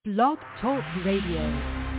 Blog Talk Radio.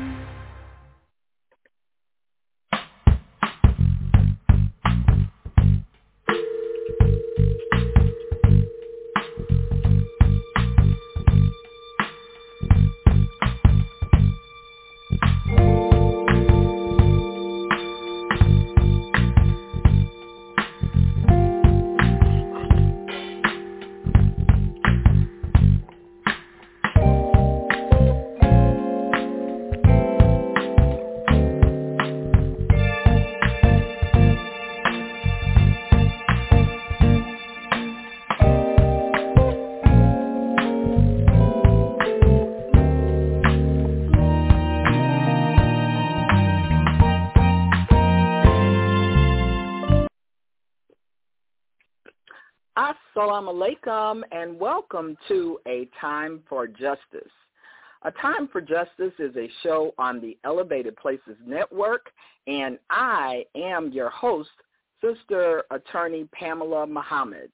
Assalamu alaikum and welcome to A Time for Justice. A Time for Justice is a show on the Elevated Places Network, and I am your host, Sister Attorney Pamela Muhammad.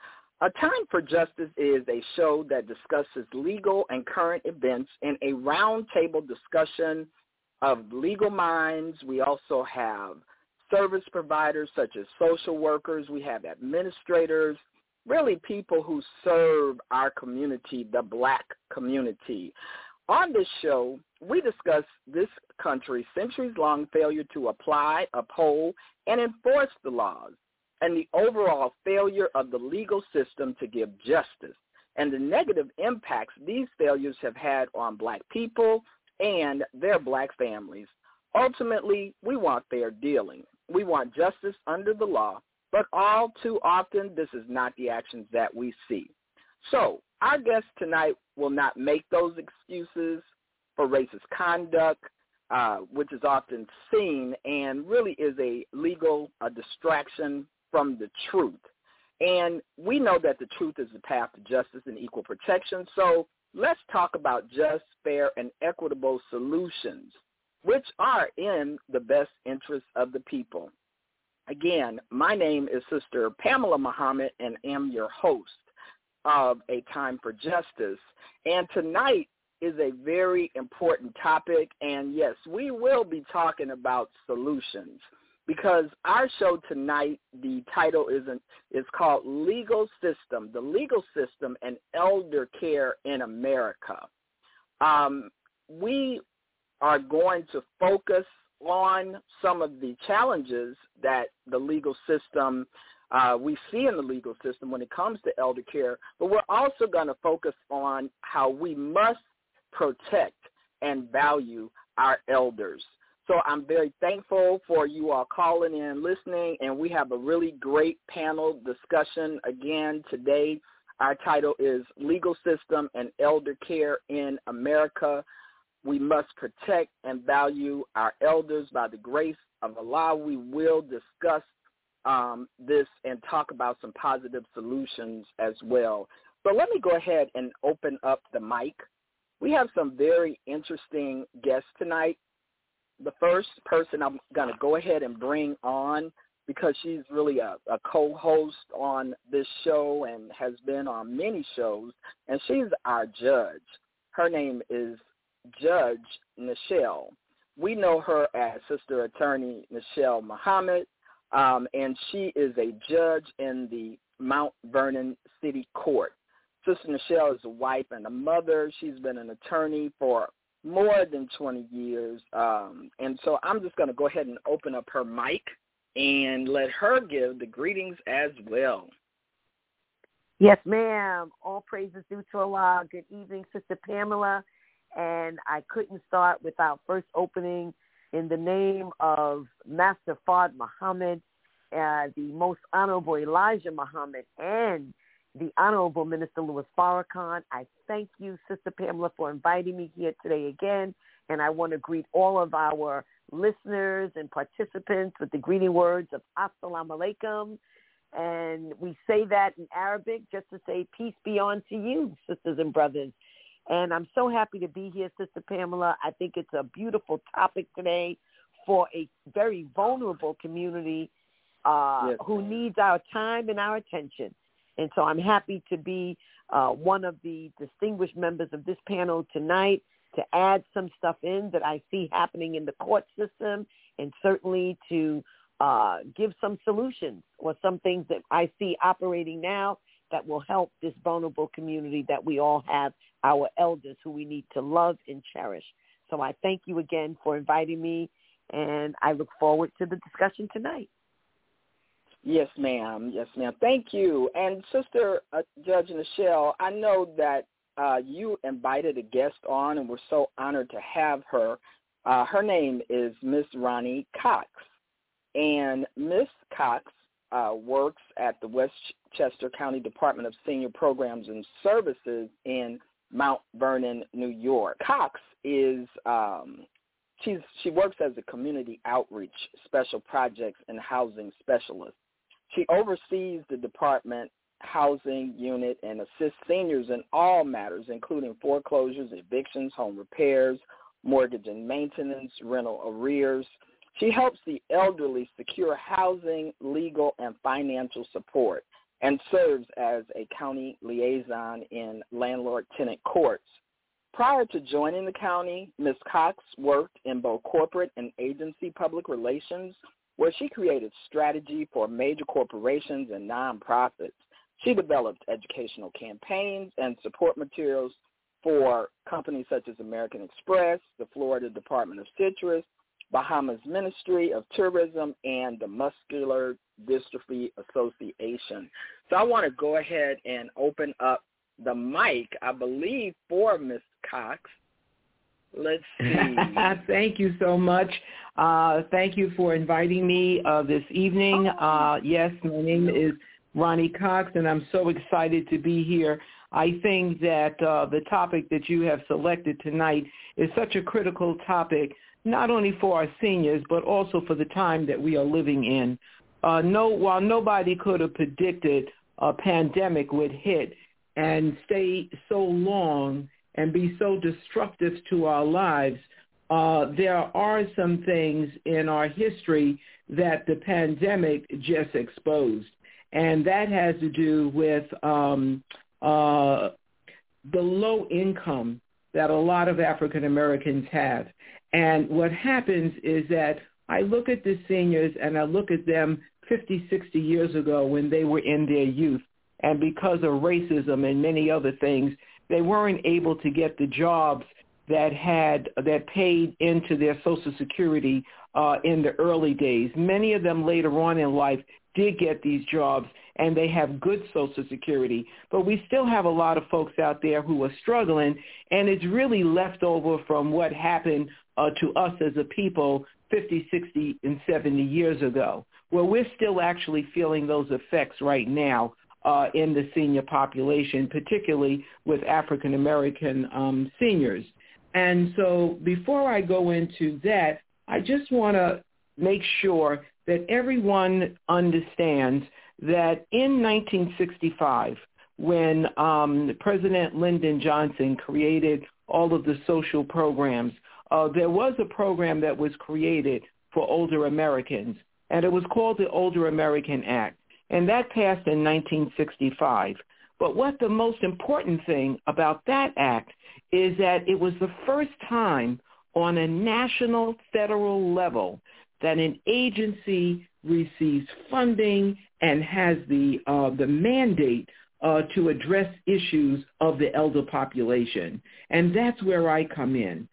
A Time for Justice is a show that discusses legal and current events in a roundtable discussion of legal minds. We also have service providers such as social workers. We have administrators, really people who serve our community, the Black community. On this show, we discuss this country's centuries-long failure to apply, uphold, and enforce the laws, and the overall failure of the legal system to give justice, and the negative impacts these failures have had on Black people and their Black families. Ultimately, we want fair dealing. We want justice under the law, but all too often this is not the actions that we see. So our guest tonight will not make those excuses for racist conduct, which is often seen and really is a legal distraction from the truth. And we know that the truth is the path to justice and equal protection. So let's talk about just, fair, and equitable solutions, which are in the best interest of the people. Again, my name is Sister Pamela Muhammad, and am your host of A Time for Justice. And tonight is a very important topic, and yes, we will be talking about solutions, because our show tonight, the title is called Legal System, the Legal System and Elder Care in America. We are going to focus on some of the challenges that the legal system, we see in the legal system when it comes to elder care, but we're also going to focus on how we must protect and value our elders. So I'm very thankful for you all calling in, listening, and we have a really great panel discussion again today. Our title is Legal System and Elder Care in America. We must protect and value our elders. By the grace of Allah, we will discuss this and talk about some positive solutions as well. So let me go ahead and open up the mic. We have some very interesting guests tonight. The first person I'm going to go ahead and bring on, because she's really a co-host on this show and has been on many shows, and she's our judge. Her name is Judge Nichelle. We know her as Sister Attorney Nichelle Muhammad, and she is a judge in the Mount Vernon City Court. Sister Nichelle is a wife and a mother. She's been an attorney for more than 20 years, and so I'm just going to go ahead and open up her mic and let her give the greetings as well. Yes, ma'am. All praises due to Allah. Good evening, Sister Pamela. And I couldn't start without first opening in the name of Master Fard Muhammad, the Most Honorable Elijah Muhammad, and the Honorable Minister Louis Farrakhan. I thank you, Sister Pamela, for inviting me here today again. And I want to greet all of our listeners and participants with the greeting words of Assalamu alaikum. And we say that in Arabic just to say peace be unto you, sisters and brothers. And I'm so happy to be here, Sister Pamela. I think it's a beautiful topic today for a very vulnerable community who needs our time and our attention. And so I'm happy to be one of the distinguished members of this panel tonight. to add some stuff in that I see happening in the court system, and certainly to give some solutions or some things that I see operating now that will help this vulnerable community that we all have, our elders who we need to love and cherish. So I thank you again for inviting me, and I look forward to the discussion tonight. Yes, ma'am. Yes, ma'am. Thank you. And Sister Judge Nichelle, I know that you invited a guest on, and we're so honored to have her. Her name is Miss Ronnie Cox. And Miss Cox works at the Westchester County Department of Senior Programs and Services in Mount Vernon, New York. Cox is she works as a community outreach special projects and housing specialist. She oversees the department housing unit and assists seniors in all matters, including foreclosures, evictions, home repairs, mortgage and maintenance, rental arrears. She helps the elderly secure housing, legal, and financial support, and serves as a county liaison in landlord-tenant courts. Prior to joining the county, Ms. Cox worked in both corporate and agency public relations, where she created strategy for major corporations and nonprofits. She developed educational campaigns and support materials for companies such as American Express, the Florida Department of Citrus, Bahamas Ministry of Tourism, and the Muscular Dystrophy Association. So I want to go ahead and open up the mic, I believe, for Ms. Cox. Let's see. Thank you so much. Thank you for inviting me this evening. Yes, my name is Ronnie Cox, and I'm so excited to be here. I think that the topic that you have selected tonight is such a critical topic, not only for our seniors, but also for the time that we are living in. While nobody could have predicted a pandemic would hit and stay so long and be so destructive to our lives, there are some things in our history that the pandemic just exposed. And that has to do with the low income that a lot of African Americans have. And what happens is that I look at the seniors and I look at them 50, 60 years ago when they were in their youth. And because of racism and many other things, they weren't able to get the jobs that paid into their Social Security in the early days. Many of them later on in life did get these jobs, and they have good Social Security. But we still have a lot of folks out there who are struggling, and it's really left over from what happened to us as a people 50, 60, and 70 years ago. Well, we're still actually feeling those effects right now in the senior population, particularly with African American seniors. And so before I go into that, I just want to make sure that everyone understands that in 1965, when President Lyndon Johnson created all of the social programs, there was a program that was created for older Americans, and it was called the Older American Act, and that passed in 1965. But what the most important thing about that act is that it was the first time on a national federal level that an agency receives funding and has the mandate to address issues of the elder population. And that's where I come in,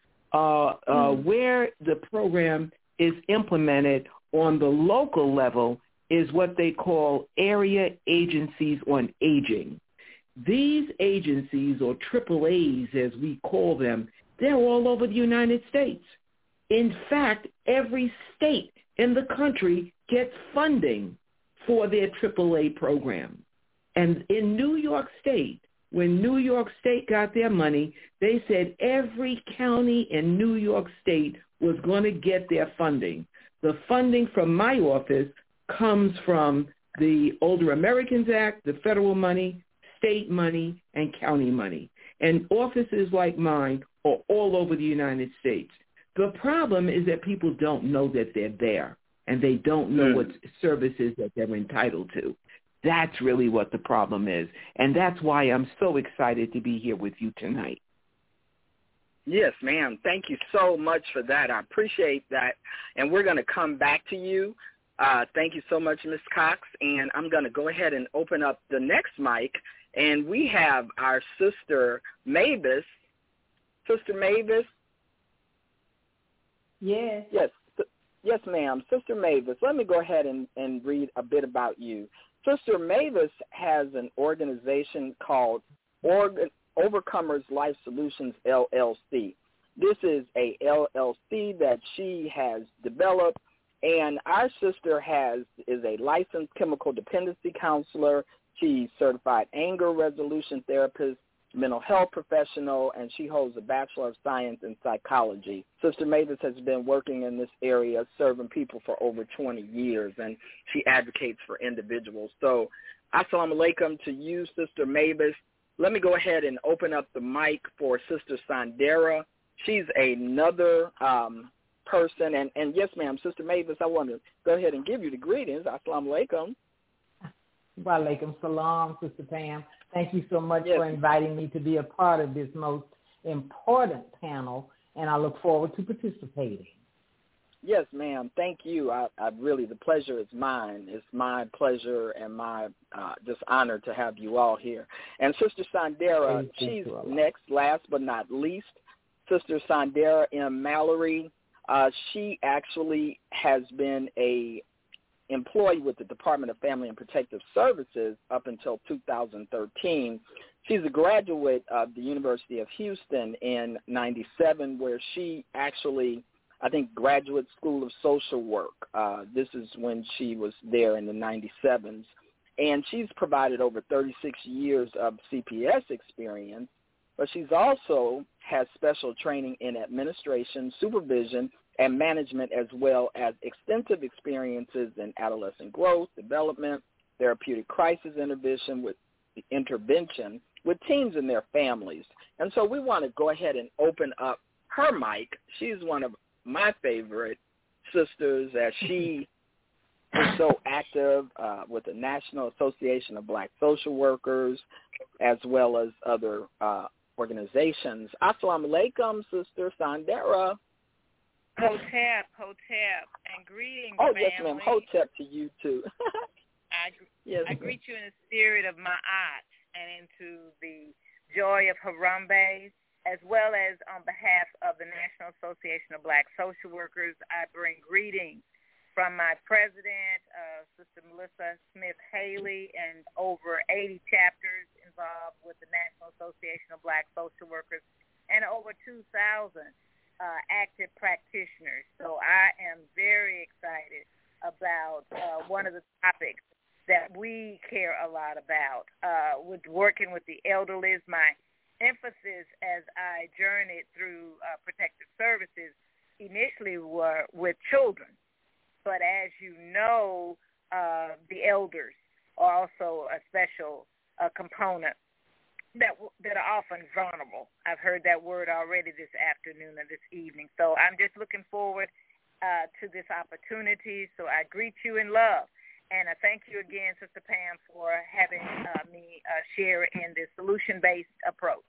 where the program is implemented on the local level is what they call area agencies on aging. These agencies, or AAAs as we call them, they're all over the United States. In fact, every state in the country gets funding for their AAA program. And in New York State, when New York State got their money, they said every county in New York State was going to get their funding. The funding from my office comes from the Older Americans Act, the federal money, state money, and county money. And offices like mine are all over the United States. The problem is that people don't know that they're there, and they don't know what services that they're entitled to. That's really what the problem is, and that's why I'm so excited to be here with you tonight. Yes, ma'am. Thank you so much for that. I appreciate that. And we're going to come back to you. Thank you so much, Ms. Cox. And I'm going to go ahead and open up the next mic. And we have our Sister Mavis. Sister Mavis? Yes. Yes, ma'am. Sister Mavis, let me go ahead and read a bit about you. Sister Mavis has an organization called Overcomers Life Solutions, LLC. This is a LLC that she has developed, and our sister is a licensed chemical dependency counselor. She's certified anger resolution therapist, mental health professional, and she holds a Bachelor of Science in Psychology. Sister Mavis has been working in this area, serving people for over 20 years, and she advocates for individuals. So, assalamu alaikum to you, Sister Mavis. Let me go ahead and open up the mic for Sister Sandera. She's another person, and yes, ma'am, Sister Mavis, I want to go ahead and give you the greetings. Assalamu alaikum. Wa alaikum salam, Sister Pam. Thank you so much Yes. for inviting me to be a part of this most important panel, and I look forward to participating. Yes, ma'am. Thank you. I really, the pleasure is mine. It's my pleasure and my just honor to have you all here. And Sister Sandera, she's next, last but not least. Sister Sandera M. Mallory, she actually has been a employee with the Department of Family and Protective Services up until 2013. She's a graduate of the University of Houston in 97, where she actually, I think, Graduate School of Social Work. This is when she was there in the 97s. And she's provided over 36 years of CPS experience, but she's also has special training in administration, supervision, and management, as well as extensive experiences in adolescent growth, development, therapeutic crisis intervention with teens and their families. And so we want to go ahead and open up her mic. She's one of my favorite sisters, as she is so active with the National Association of Black Social Workers, as well as other organizations. Assalamu alaikum, Sister Sandera. Hotep, and greetings, Oh, family. yes, ma'am. Hotep to you, too. I greet you in the spirit of Ma'at and into the joy of Harambe, as well as on behalf of the National Association of Black Social Workers. I bring greetings from my president, Sister Melissa Smith-Haley, and over 80 chapters involved with the National Association of Black Social Workers, and over 2,000 active practitioners. So I am very excited about one of the topics that we care a lot about with working with the elderly. My emphasis as I journeyed through protective services initially were with children. But as you know, the elders are also a special component that are often vulnerable. I've heard that word already this afternoon and this evening. So I'm just looking forward to this opportunity. So I greet you in love. And I thank you again, Sister Pam, for having me share in this solution-based approach.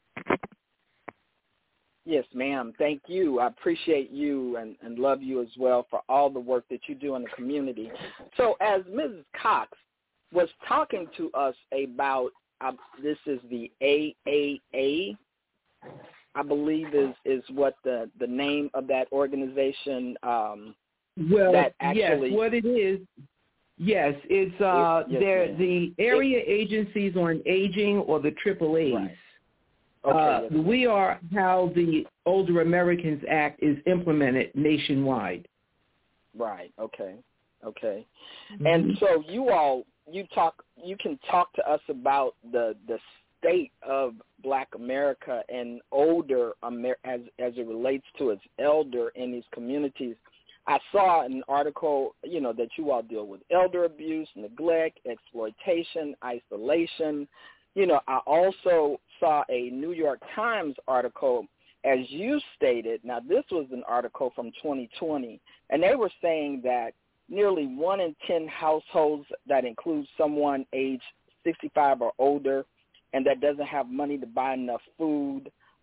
Yes, ma'am. Thank you. I appreciate you and love you as well for all the work that you do in the community. So as Mrs. Cox was talking to us about, this is the AAA, I believe is what the name of that organization. That actually, yes, what it is. Yes, it's the Area Agencies on Aging, or the AAAs. Right. Okay, we are how the Older Americans Act is implemented nationwide. Right. Okay. Mm-hmm. And so you can talk to us about the state of Black America and older as it relates to its elder in these communities. I saw an article, that you all deal with elder abuse, neglect, exploitation, isolation. I also saw a New York Times article, as you stated. Now, this was an article from 2020, and they were saying that nearly 1 in 10 households that include someone aged 65 or older and that doesn't have money to buy enough food,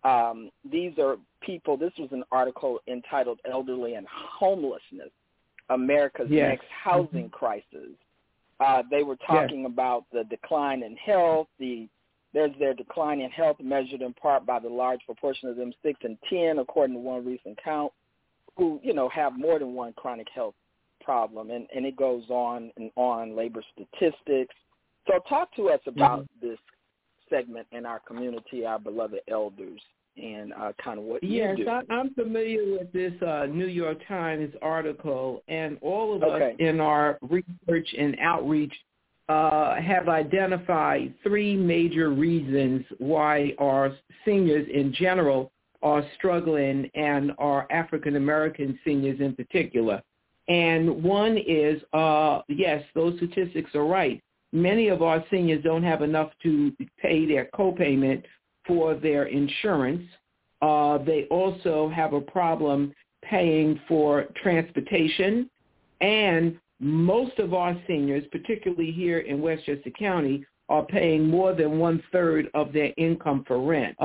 These are people, this was an article entitled Elderly and Homelessness, America's Next Housing Crisis. They were talking about the decline in health. There's their decline in health measured in part by the large proportion of them 6 and 10, according to one recent count, who, have more than one chronic health problem. And it goes on and on, labor statistics. So talk to us about this segment in our community, our beloved elders, and kind of what you do. Yes, I'm familiar with this New York Times article, and all of us in our research and outreach have identified 3 major reasons why our seniors in general are struggling, and our African-American seniors in particular. And one is, yes, those statistics are right. Many of our seniors don't have enough to pay their copayment for their insurance. They also have a problem paying for transportation, and most of our seniors, particularly here in Westchester County, are paying more than 1/3 of their income for rent.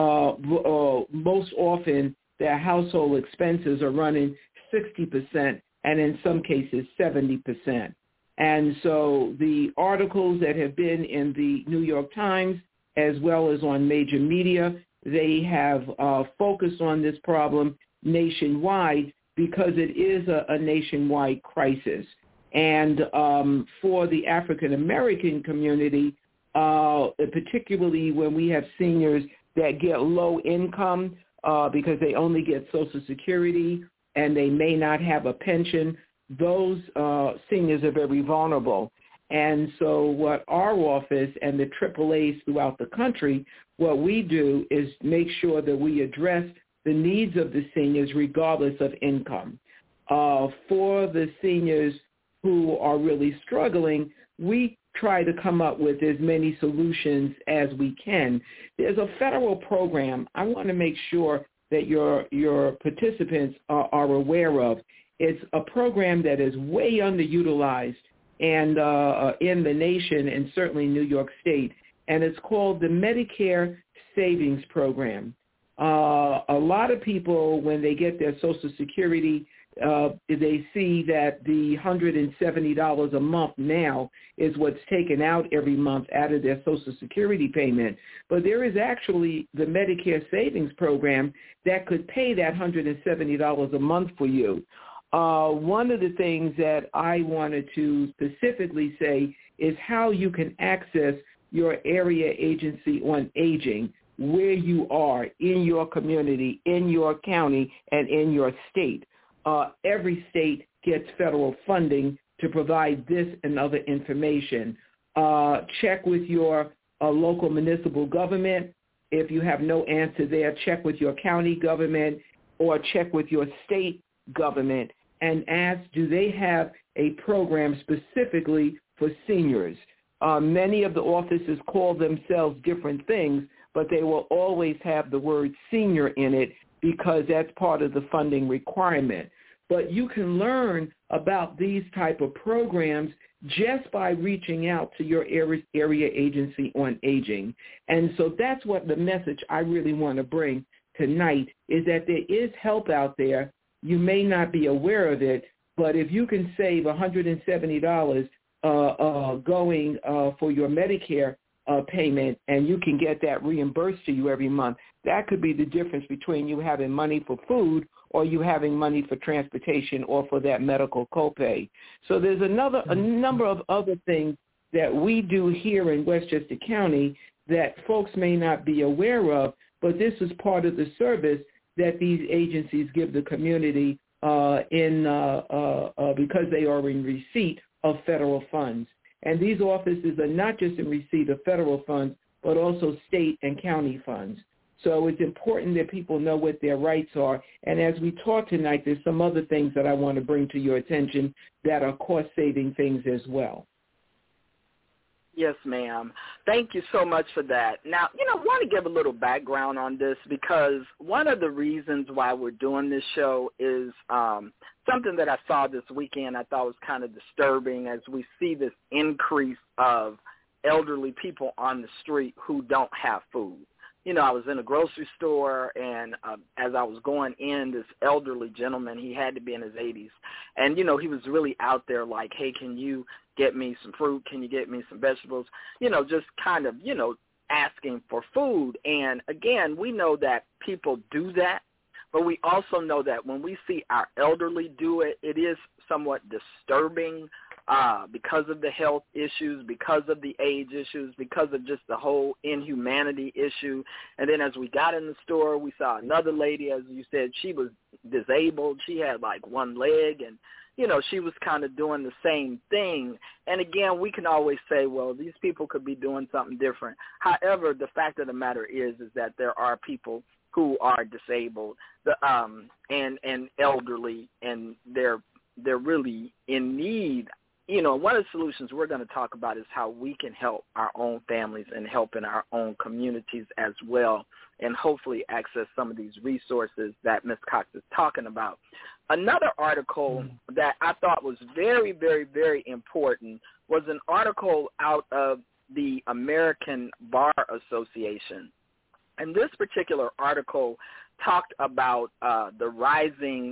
Most often, their household expenses are running 60%, and in some cases 70%. And so the articles that have been in the New York Times, as well as on major media, they have focused on this problem nationwide because it is a nationwide crisis. And for the African-American community, particularly when we have seniors that get low income because they only get Social Security and they may not have a pension, those seniors are very vulnerable. And so what our office and the AAAs throughout the country, what we do is make sure that we address the needs of the seniors regardless of income. For the seniors who are really struggling, we try to come up with as many solutions as we can. There's a federal program I want to make sure that your participants are aware of. It's a program that is way underutilized and in the nation and certainly New York State, and it's called the Medicare Savings Program. A lot of people, when they get their Social Security, they see that the $170 a month now is what's taken out every month out of their Social Security payment. But there is actually the Medicare Savings Program that could pay that $170 a month for you. One of the things that I wanted to specifically say is how you can access your area agency on aging where you are in your community, in your county, and in your state. Every state gets federal funding to provide this and other information. Check with your local municipal government. If you have no answer there, check with your county government or check with your state government and ask, do they have a program specifically for seniors? Many of the offices call themselves different things, but they will always have the word senior in it because that's part of the funding requirement. But you can learn about these type of programs just by reaching out to your area agency on aging. And so that's what the message I really want to bring tonight is that there is help out there. You may not be aware of it, but if you can save $170 going for your Medicare payment and you can get that reimbursed to you every month, that could be the difference between you having money for food or you having money for transportation or for that medical copay. So there's a number of other things that we do here in Westchester County that folks may not be aware of, but this is part of the service that these agencies give the community because they are in receipt of federal funds. And these offices are not just in receipt of federal funds, but also state and county funds. So it's important that people know what their rights are. And as we talk tonight, there's some other things that I want to bring to your attention that are cost-saving things as well. Yes, ma'am. Thank you so much for that. Now, I want to give a little background on this because one of the reasons why we're doing this show is something that I saw this weekend I thought was kind of disturbing as we see this increase of elderly people on the street who don't have food. I was in a grocery store, and as I was going in, this elderly gentleman, he had to be in his 80s, and, he was really out there like, hey, can you get me some fruit? Can you get me some vegetables? Just kind of, asking for food. And, again, we know that people do that, but we also know that when we see our elderly do it, it is somewhat disturbing because of the health issues, because of the age issues, because of just the whole inhumanity issue. And then as we got in the store, we saw another lady, as you said, she was disabled. She had like one leg, and, she was kind of doing the same thing. And, again, we can always say, well, these people could be doing something different. However, the fact of the matter is that there are people who are disabled and elderly, and they're really in need. One of the solutions we're going to talk about is how we can help our own families and help in our own communities as well, and hopefully access some of these resources that Ms. Cox is talking about. Another article that I thought was very, very, very important was an article out of the American Bar Association. And this particular article talked about the rising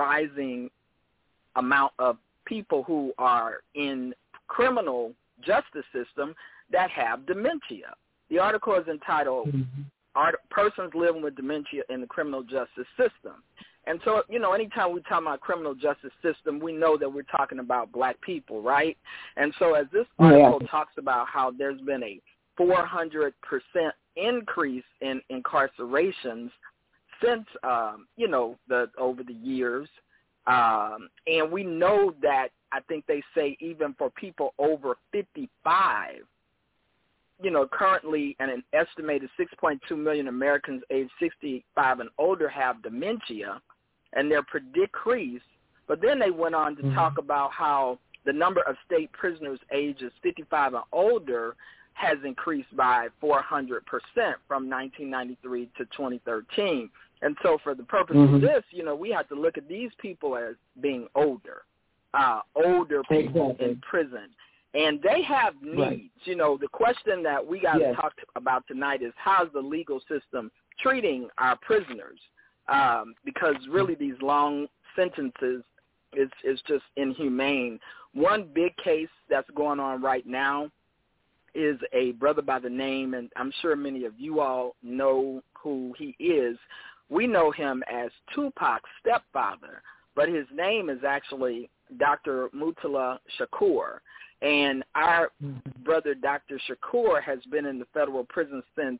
amount of people who are in criminal justice system that have dementia. The article is entitled Persons Living with Dementia in the Criminal Justice System. And so, anytime we talk about criminal justice system, we know that we're talking about black people, right? And so as this article talks about how there's been a 400% increase in incarcerations since, over the years. And we know that, I think they say even for people over 55, currently an estimated 6.2 million Americans aged 65 and older have dementia, and they're decreased. But then they went on to talk about how the number of state prisoners ages 55 and older has increased by 400% from 1993 to 2013. And so for the purpose of this, we have to look at these people as being older people in prison. And they have needs. Right. The question that we got to talk about tonight is how's the legal system treating our prisoners? Because really these long sentences is just inhumane. One big case that's going on right now is a brother by the name, and I'm sure many of you all know who he is. We know him as Tupac's stepfather, but his name is actually Dr. Mutala Shakur. And our brother, Dr. Shakur, has been in the federal prison since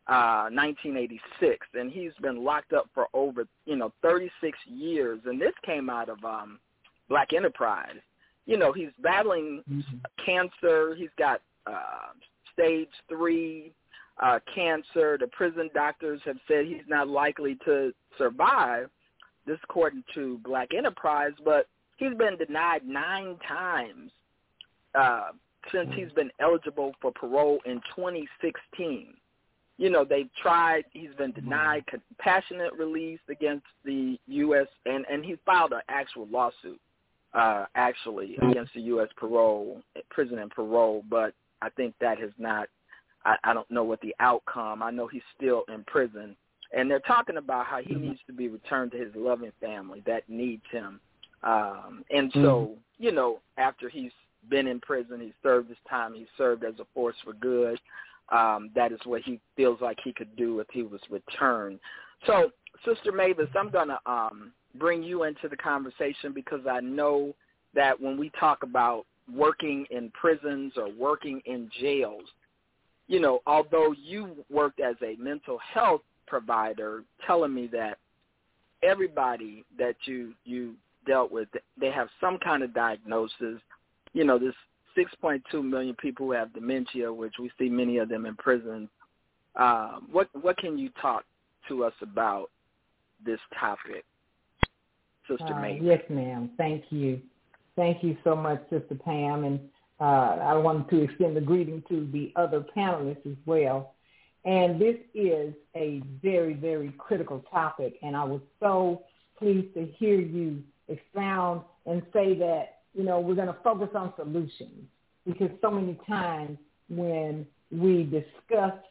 1986, and he's been locked up for over, 36 years. And this came out of Black Enterprise. He's battling cancer. He's got stage 3 cancer. The prison doctors have said he's not likely to survive, this according to Black Enterprise, but he's been denied 9 times since he's been eligible for parole in 2016. They've tried, he's been denied compassionate release against the U.S., and he filed an actual lawsuit, against the U.S. prison and parole, but I think that has not, I don't know what the outcome. I know he's still in prison. And they're talking about how he needs to be returned to his loving family that needs him. And so, after he's been in prison, he's served his time, he's served as a force for good. That is what he feels like he could do if he was returned. So, Sister Mavis, I'm going to bring you into the conversation because I know that when we talk about working in prisons or working in jails, although you worked as a mental health provider, telling me that everybody that you dealt with, they have some kind of diagnosis. This 6.2 million people who have dementia, which we see many of them in prison. What can you talk to us about this topic, Sister May? Yes, ma'am. Thank you. Thank you so much, Sister Pam. And I wanted to extend the greeting to the other panelists as well. And this is a very, very critical topic. And I was so pleased to hear you expound and say that, we're going to focus on solutions, because so many times when we discuss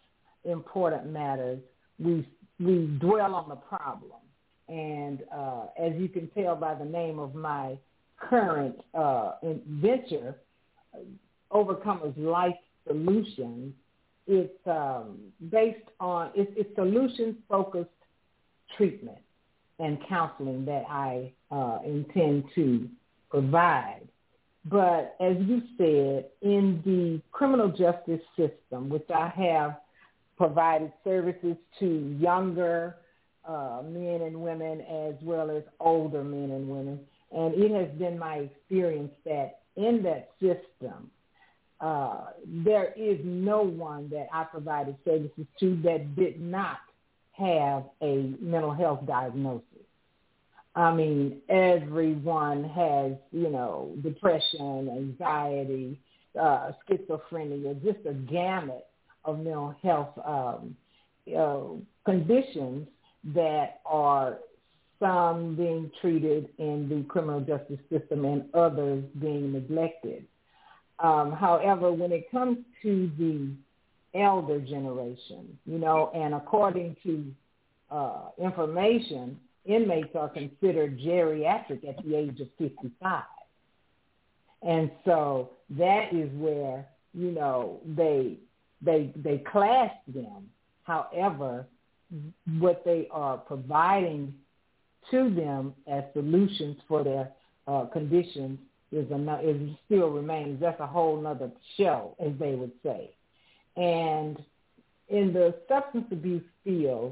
important matters, we dwell on the problem. And as you can tell by the name of my current venture, Overcomers Life Solutions, it's based on, it's solutions-focused treatment and counseling that I intend to provide. But as you said, in the criminal justice system, which I have provided services to younger men and women as well as older men and women, and it has been my experience that in that system, there is no one that I provided services to that did not have a mental health diagnosis. I mean, everyone has, depression, anxiety, schizophrenia, just a gamut of mental health conditions that are some being treated in the criminal justice system and others being neglected. However, when it comes to the elder generation, and according to information, inmates are considered geriatric at the age of 55. And so that is where, they class them. However, what they are providing to them as solutions for their conditions is still remains. That's a whole nother show, as they would say. And in the substance abuse field,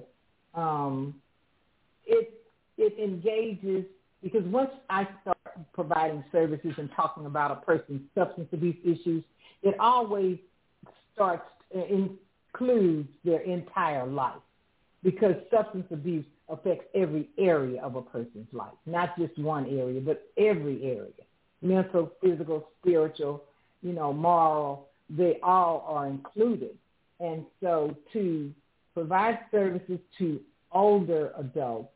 it engages, because once I start providing services and talking about a person's substance abuse issues, it always includes their entire life, because substance abuse affects every area of a person's life, not just one area, but every area, mental, physical, spiritual, moral, they all are included. And so to provide services to older adults,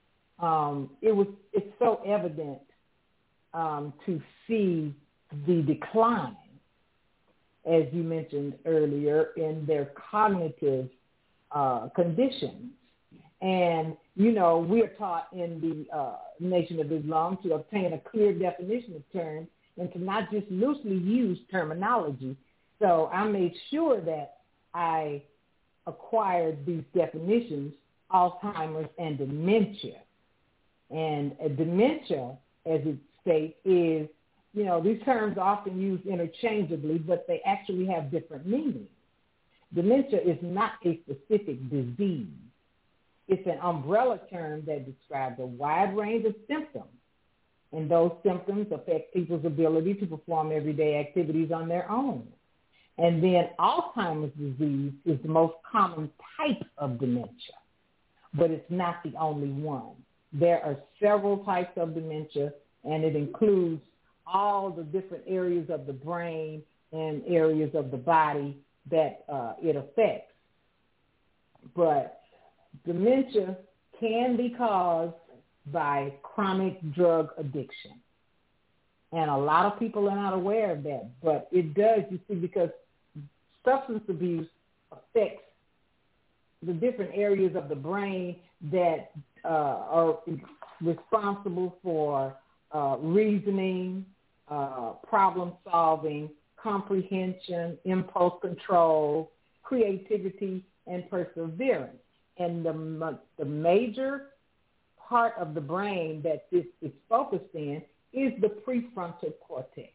it's so evident to see the decline, as you mentioned earlier, in their cognitive conditions. And, we are taught in the Nation of Islam to obtain a clear definition of terms and to not just loosely use terminology. So I made sure that I acquired these definitions, Alzheimer's and dementia. And dementia, as it states, is, these terms are often used interchangeably, but they actually have different meanings. Dementia is not a specific disease. It's an umbrella term that describes a wide range of symptoms, and those symptoms affect people's ability to perform everyday activities on their own. And then Alzheimer's disease is the most common type of dementia, but it's not the only one. There are several types of dementia, and it includes all the different areas of the brain and areas of the body that it affects. But dementia can be caused by chronic drug addiction. And a lot of people are not aware of that, but it does, because substance abuse affects the different areas of the brain that are responsible for reasoning, problem solving, comprehension, impulse control, creativity, and perseverance. And the major part of the brain that this is focused in is the prefrontal cortex,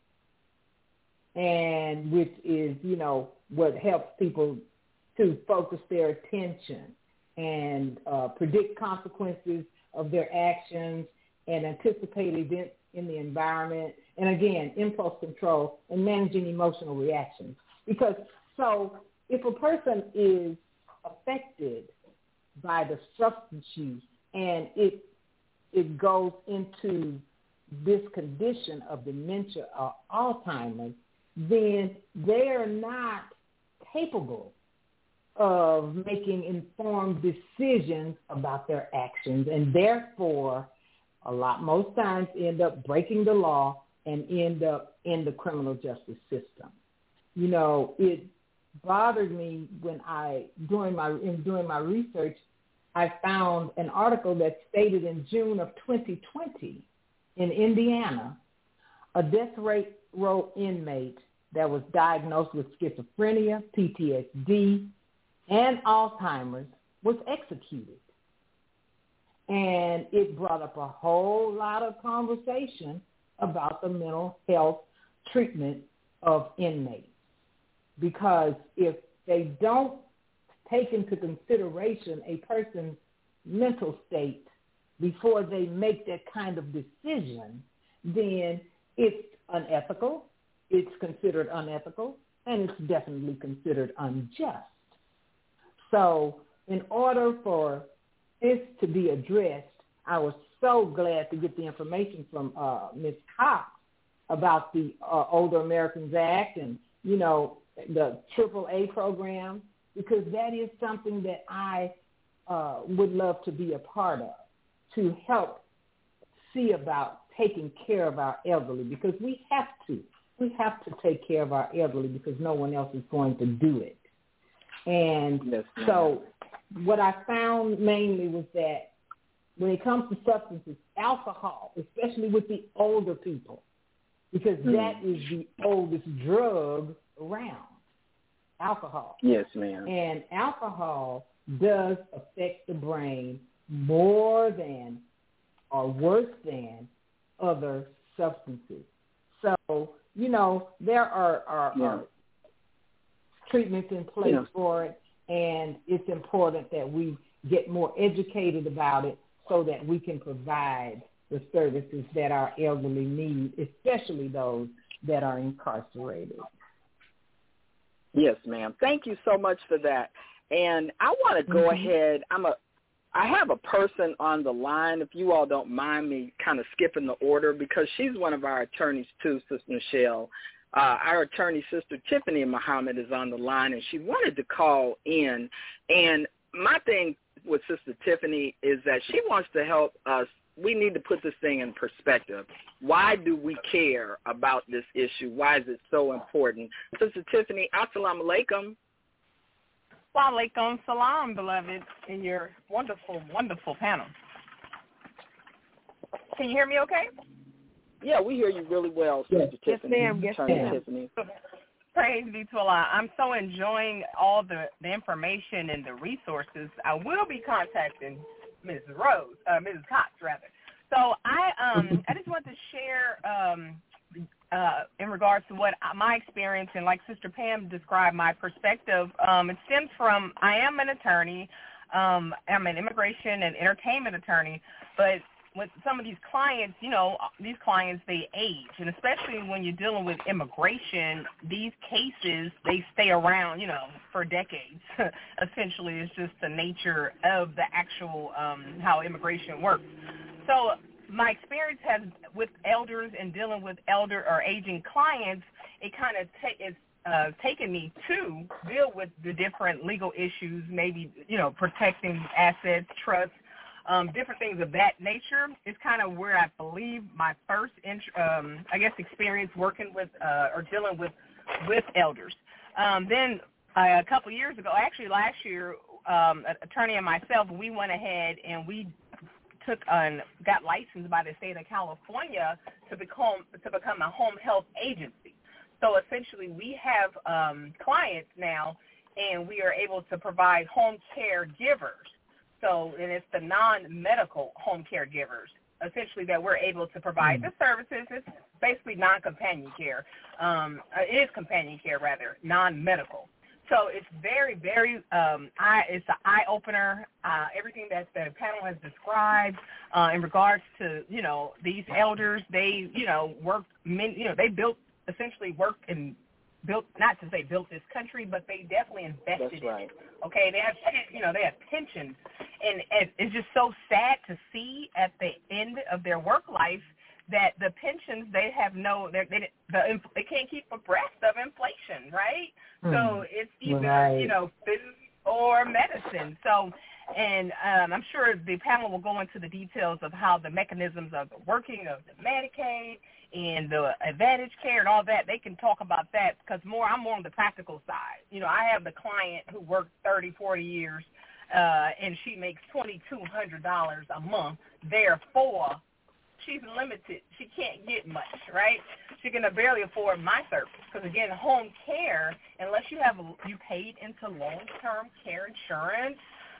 and which is, what helps people to focus their attention and predict consequences of their actions and anticipate events in the environment. And again, impulse control and managing emotional reactions. So if a person is affected by the substance use and it goes into this condition of dementia or Alzheimer's, then they're not capable of making informed decisions about their actions, and therefore most times end up breaking the law and end up in the criminal justice system. bothered me when doing my research, I found an article that stated in June of 2020 in Indiana, a death row inmate that was diagnosed with schizophrenia, PTSD, and Alzheimer's was executed. And it brought up a whole lot of conversation about the mental health treatment of inmates. Because if they don't take into consideration a person's mental state before they make that kind of decision, then it's unethical, it's considered unethical, and it's definitely considered unjust. So in order for this to be addressed, I was so glad to get the information from Ms. Cox about the Older Americans Act and, you know, the AAA program, because that is something that I would love to be a part of, to help see about taking care of our elderly, because we have to take care of our elderly because no one else is going to do it. And so what I found mainly was that when it comes to substances, alcohol, especially with the older people, because that is the oldest drug around, alcohol. Yes, ma'am. And alcohol does affect the brain more than or worse than other substances. So, you know, there are treatments in place for it, and it's important that we get more educated about it so that we can provide the services that our elderly need, especially those that are incarcerated. Yes, ma'am. Thank you so much for that. And I want to go ahead. I have a person on the line, if you all don't mind me kind of skipping the order, because she's one of our attorneys too, Sister Michelle. Our attorney, Sister Tiffany Muhammad, is on the line, and she wanted to call in. And my thing with Sister Tiffany is that she wants to help us. We need to put this thing in perspective. Why do we care about this issue? Why is it so important? Sister Tiffany, assalamu alaikum. Wa alaikum salam, beloved, in your wonderful, wonderful panel. Can you hear me okay? Yeah, we hear you really well, Sister Tiffany. Yes, ma'am. Yes, ma'am. Tiffany. Praise be to Allah. I'm so enjoying all the information and the resources. I will be contacting Mrs. Cox, rather. So I just want to share in regards to what my experience, and like Sister Pam described, my perspective. It stems from, I am an attorney. I'm an immigration and entertainment attorney, but with some of these clients, you know, these clients, they age, and especially when you're dealing with immigration, these cases, they stay around, you know, for decades. Essentially, it's just the nature of the actual how immigration works. So my experience has with elders and dealing with elder or aging clients, it kind of taken me to deal with the different legal issues, maybe, you know, protecting assets, trusts, different things of that nature is kind of where I believe my first, experience working with or dealing with elders. Then a couple years ago, actually last year, an attorney and myself, we went ahead and we got licensed by the state of California to become a home health agency. So essentially, we have clients now, and we are able to provide home care givers. So, and it's the non-medical home care givers, essentially, that we're able to provide the services. It's basically non-companion care. It is companion care, rather, non-medical. So it's very, very, it's an eye-opener, everything that the panel has described in regards to, you know, these elders. They, you know, they built, not to say built this country, but they definitely invested in it. Okay, they have pensions, and it's just so sad to see at the end of their work life that the pensions, they can't keep abreast of inflation, right? So it's either, you know, food or medicine. So And I'm sure the panel will go into the details of how the mechanisms of the working of the Medicaid and the Advantage Care and all that. They can talk about that because I'm more on the practical side. You know, I have the client who worked 30, 40 years, and she makes $2,200 a month. Therefore, she's limited. She can't get much, right? She can barely afford my service because, again, home care, unless you paid into long-term care insurance,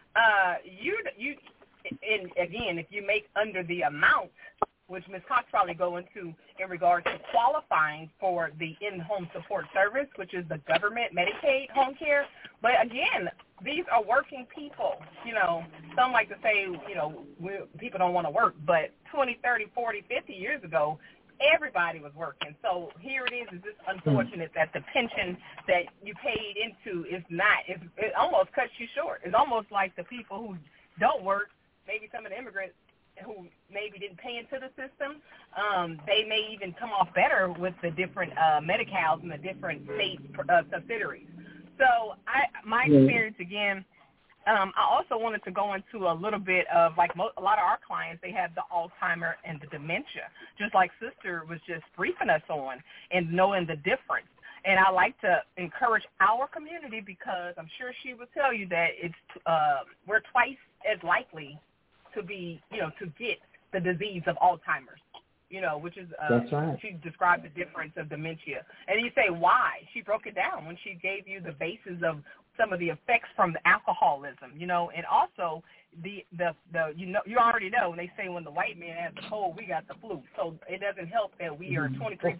and again, if you make under the amount, which Ms. Cox probably go into in regards to qualifying for the in-home support service, which is the government Medicaid home care. But again, these are working people. You know, some like to say, you know, people don't want to work, but 20, 30, 40, 50 years ago, everybody was working. So here it is just unfortunate that the pension that you paid into is not, it almost cuts you short. It's almost like the people who don't work, maybe some of the immigrants who maybe didn't pay into the system, they may even come off better with the different Medi-Cals and the different state subsidiaries. So my experience, again, I also wanted to go into a little bit of, like a lot of our clients, they have the Alzheimer and the dementia, just like Sister was just briefing us on and knowing the difference. And I like to encourage our community because I'm sure she will tell you that we're twice as likely to be, you know, to get the disease of Alzheimer's, you know, which is, that's right. She described the difference of dementia. And you say, why? She broke it down when she gave you the basis of some of the effects from the alcoholism, you know, and also the you already know when they say when the white man has the cold, we got the flu. So it doesn't help that we are 25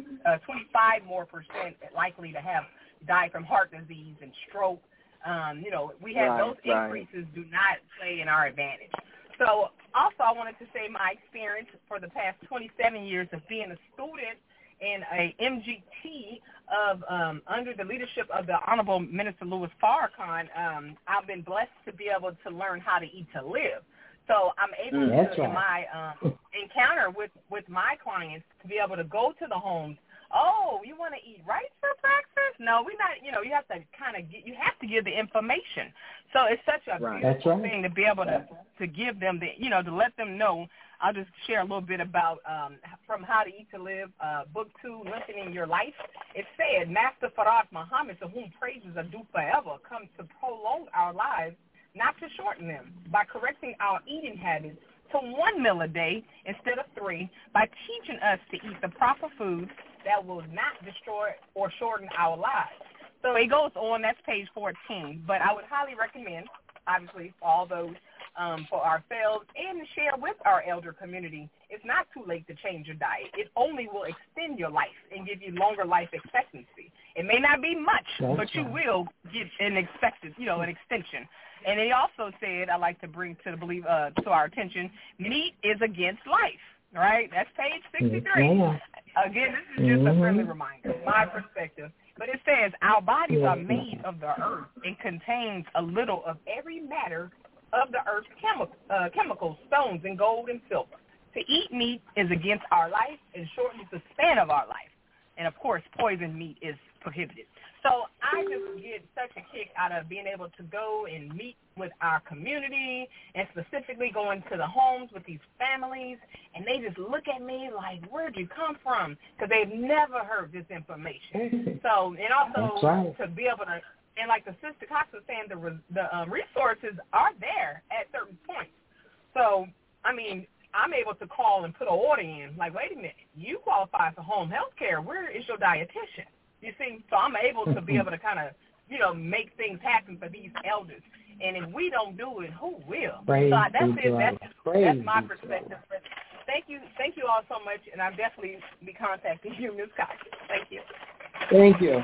more percent likely to die from heart disease and stroke. You know, we have those increases do not play in our advantage. So also I wanted to say my experience for the past 27 years of being a student in a MGT of under the leadership of the Honorable Minister Louis Farrakhan, I've been blessed to be able to learn how to eat to live. So I'm able to, in my encounter with my clients, to be able to go to the homes. Oh, you want to eat rice for breakfast? No, we're not. You know, you have to you have to give the information. So it's such a beautiful thing to be able to give them to let them know. I'll just share a little bit about from How to Eat to Live, Book 2, Lengthening Your Life. It said, Master Farad Muhammad, to whom praises are due forever, comes to prolong our lives, not to shorten them, by correcting our eating habits to 1 meal a day instead of 3, by teaching us to eat the proper foods that will not destroy or shorten our lives. So it goes on, that's page 14. But I would highly recommend, obviously, for all those, for ourselves and to share with our elder community. It's not too late to change your diet. It only will extend your life and give you longer life expectancy. It may not be much, but you will get an extension. And he also said, I like to bring to our attention, meat is against life. Right? That's page 63. Again, this is just a friendly reminder, my perspective. But it says, our bodies are made of the earth and contains a little of every matter of the earth's chemicals, stones, and gold and silver. To eat meat is against our life and shortens the span of our life. And, of course, poisoned meat is prohibited. So I just get such a kick out of being able to go and meet with our community and specifically going to the homes with these families, and they just look at me like, where'd you come from? Because they've never heard this information. So, and also to be able to, and like the Sister Cox was saying, the resources are there at certain points. So, I mean, I'm able to call and put an order in, like, wait a minute, you qualify for home health care. Where is your dietitian? You see, so I'm able to be able to kind of, make things happen for these elders. And if we don't do it, who will? So that's it. That's my perspective. Thank you all so much, and I'll definitely be contacting you, Ms. Cox. Thank you. Thank you.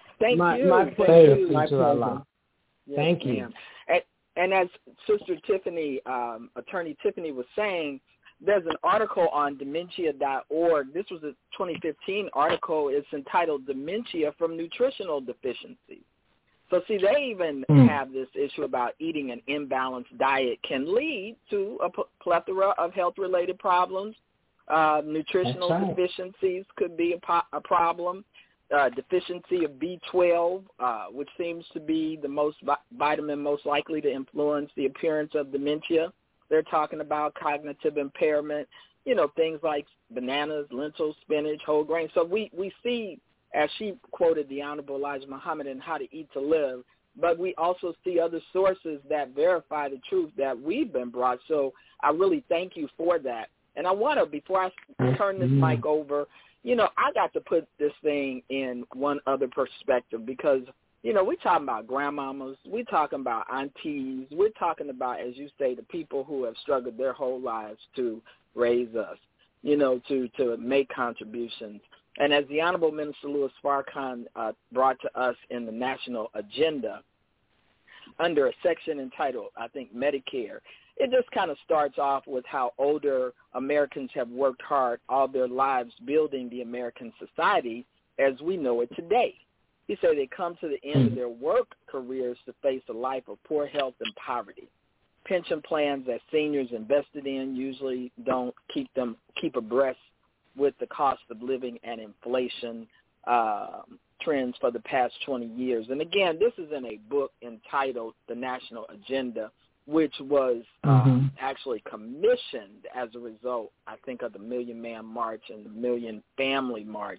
My pleasure. My pleasure. Yes, Thank you. And as Sister Tiffany, Attorney Tiffany was saying, there's an article on dementia.org. This was a 2015 article. It's entitled Dementia from Nutritional Deficiencies. So, see, they even have this issue about eating an imbalanced diet can lead to a plethora of health-related problems. Nutritional deficiencies could be a problem. deficiency of B12, which seems to be the most vitamin most likely to influence the appearance of dementia. They're talking about cognitive impairment, things like bananas, lentils, spinach, whole grain. So we see, as she quoted the Honorable Elijah Muhammad in How to Eat to Live, but we also see other sources that verify the truth that we've been brought. So I really thank you for that. And I want to, before I turn this mic over, I got to put this thing in one other perspective because, we're talking about grandmamas, we're talking about aunties, we're talking about, as you say, the people who have struggled their whole lives to raise us, to make contributions. And as the Honorable Minister Louis Farrakhan brought to us in the national agenda under a section entitled, I think, Medicare, it just kind of starts off with how older Americans have worked hard all their lives building the American society as we know it today. He said they come to the end of their work careers to face a life of poor health and poverty. Pension plans that seniors invested in usually don't keep abreast with the cost of living and inflation trends for the past 20 years. And again, this is in a book entitled The National Agenda, which was actually commissioned as a result, I think, of the Million Man March and the Million Family March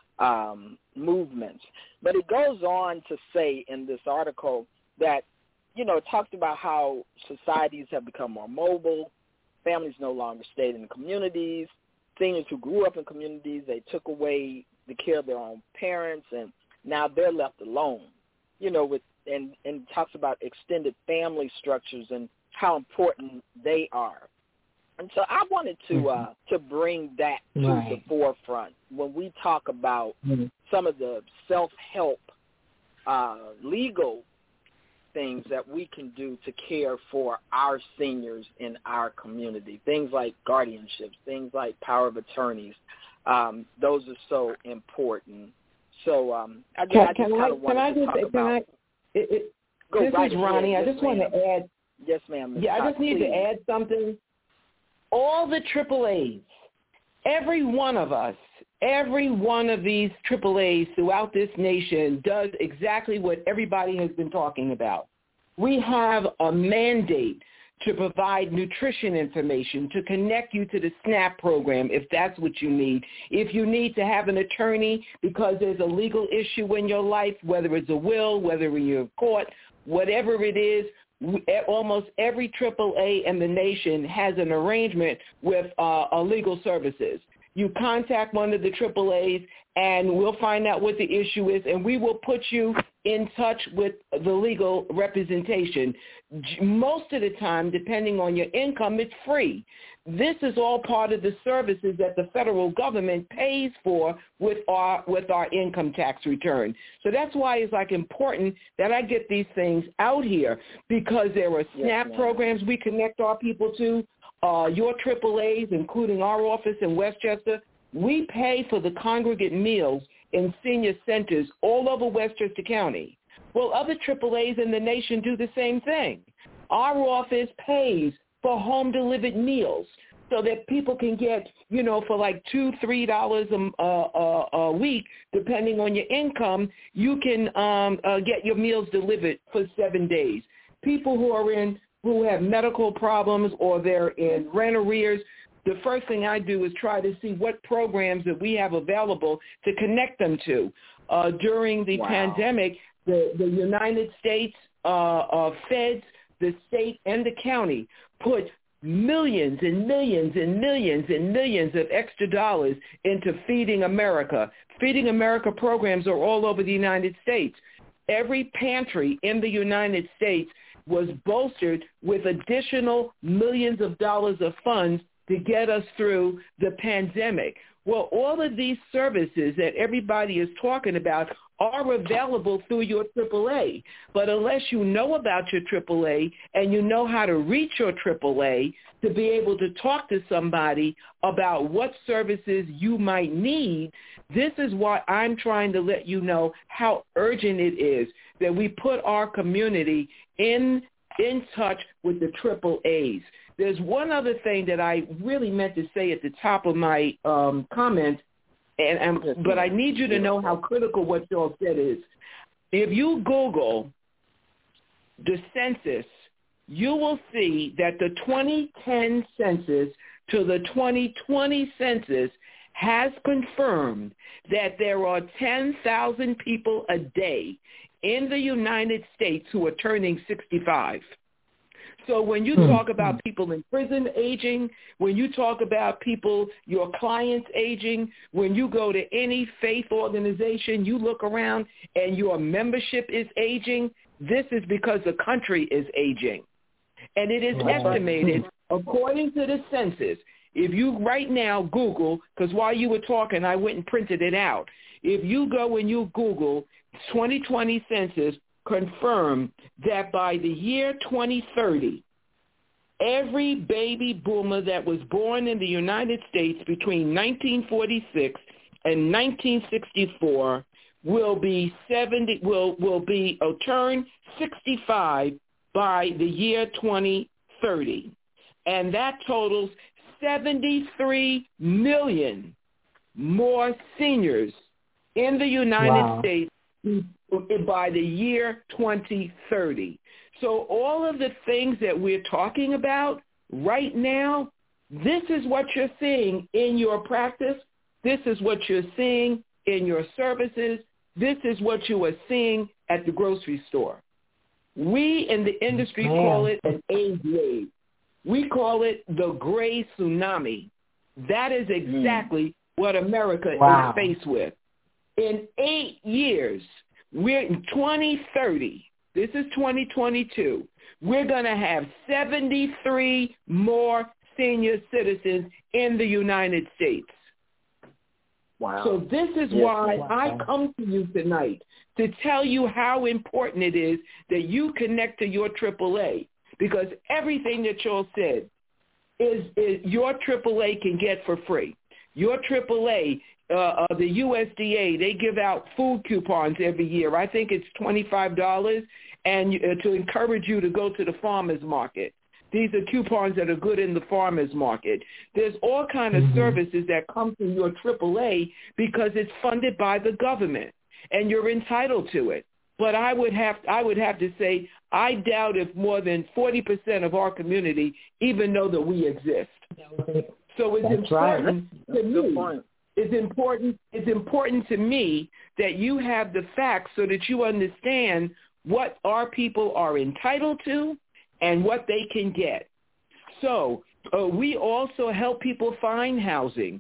movements. But it goes on to say in this article that, it talks about how societies have become more mobile, families no longer stayed in the communities, seniors who grew up in communities, they took away the care of their own parents, and now they're left alone, and talks about extended family structures and how important they are. And so I wanted to bring that to the forefront when we talk about some of the self-help legal things that we can do to care for our seniors in our community, things like guardianships, things like power of attorneys. Those are so important. So I just kind of wanted to talk about. This is Ronnie. I just want to add. Yes, ma'am. Yeah, I just need to add something. All the AAAs, every one of us, every one of these AAAs throughout this nation does exactly what everybody has been talking about. We have a mandate to provide nutrition information, to connect you to the SNAP program if that's what you need. If you need to have an attorney because there's a legal issue in your life, whether it's a will, whether you're in court, whatever it is, almost every AAA in the nation has an arrangement with legal services. You contact one of the AAAs, and we'll find out what the issue is, and we will put you in touch with the legal representation. Most of the time, depending on your income, it's free. This is all part of the services that the federal government pays for with our income tax return. So that's why it's important that I get these things out here, because there are SNAP programs we connect our people to. Your AAAs, including our office in Westchester, we pay for the congregate meals in senior centers all over Westchester County. Well, other AAAs in the nation do the same thing. Our office pays for home-delivered meals so that people can get, for like $2-3 a week, depending on your income, you can get your meals delivered for 7 days. People who have medical problems or they're in rent arrears, the first thing I do is try to see what programs that we have available to connect them to. During the pandemic, the United States feds, the state, and the county put millions and millions and millions and millions of extra dollars into Feeding America. Feeding America programs are all over the United States. Every pantry in the United States was bolstered with additional millions of dollars of funds to get us through the pandemic. Well, all of these services that everybody is talking about are available through your AAA. But unless you know about your AAA and you know how to reach your AAA to be able to talk to somebody about what services you might need, this is why I'm trying to let you know how urgent it is that we put our community in touch with the AAAs. There's one other thing that I really meant to say at the top of my comments, But I need you to know how critical what you all said is. If you Google the census, you will see that the 2010 census to the 2020 census has confirmed that there are 10,000 people a day in the United States who are turning 65. So when you talk about people in prison aging, when you talk about people, your clients aging, when you go to any faith organization, you look around and your membership is aging, this is because the country is aging. And it is estimated, according to the census, if you right now Google, because while you were talking, I went and printed it out. If you go and you Google 2020 census, confirm that by the year 2030, every baby boomer that was born in the United States between 1946 and 1964 will be turn 65 by the year 2030, and that totals 73 million more seniors in the United States by the year 2030. So all of the things that we're talking about right now, this is what you're seeing in your practice. This is what you're seeing in your services. This is what you are seeing at the grocery store. We in the industry call it an age wave. We call it the gray tsunami. That is exactly what America is faced with. In 8 years, we're in 2030. This is 2022. We're going to have 73 more senior citizens in the United States. Wow. So this is why I come to you tonight to tell you how important it is that you connect to your AAA, because everything that y'all said is your AAA can get for free. Your AAA, the USDA, they give out food coupons every year. I think it's $25, and to encourage you to go to the farmer's market. These are coupons that are good in the farmer's market. There's all kind of services that come through your AAA because it's funded by the government, and you're entitled to it. But I would have to say, I doubt if more than 40% of our community even know that we exist. So it's important to me. It's important to me that you have the facts so that you understand what our people are entitled to and what they can get. So we also help people find housing.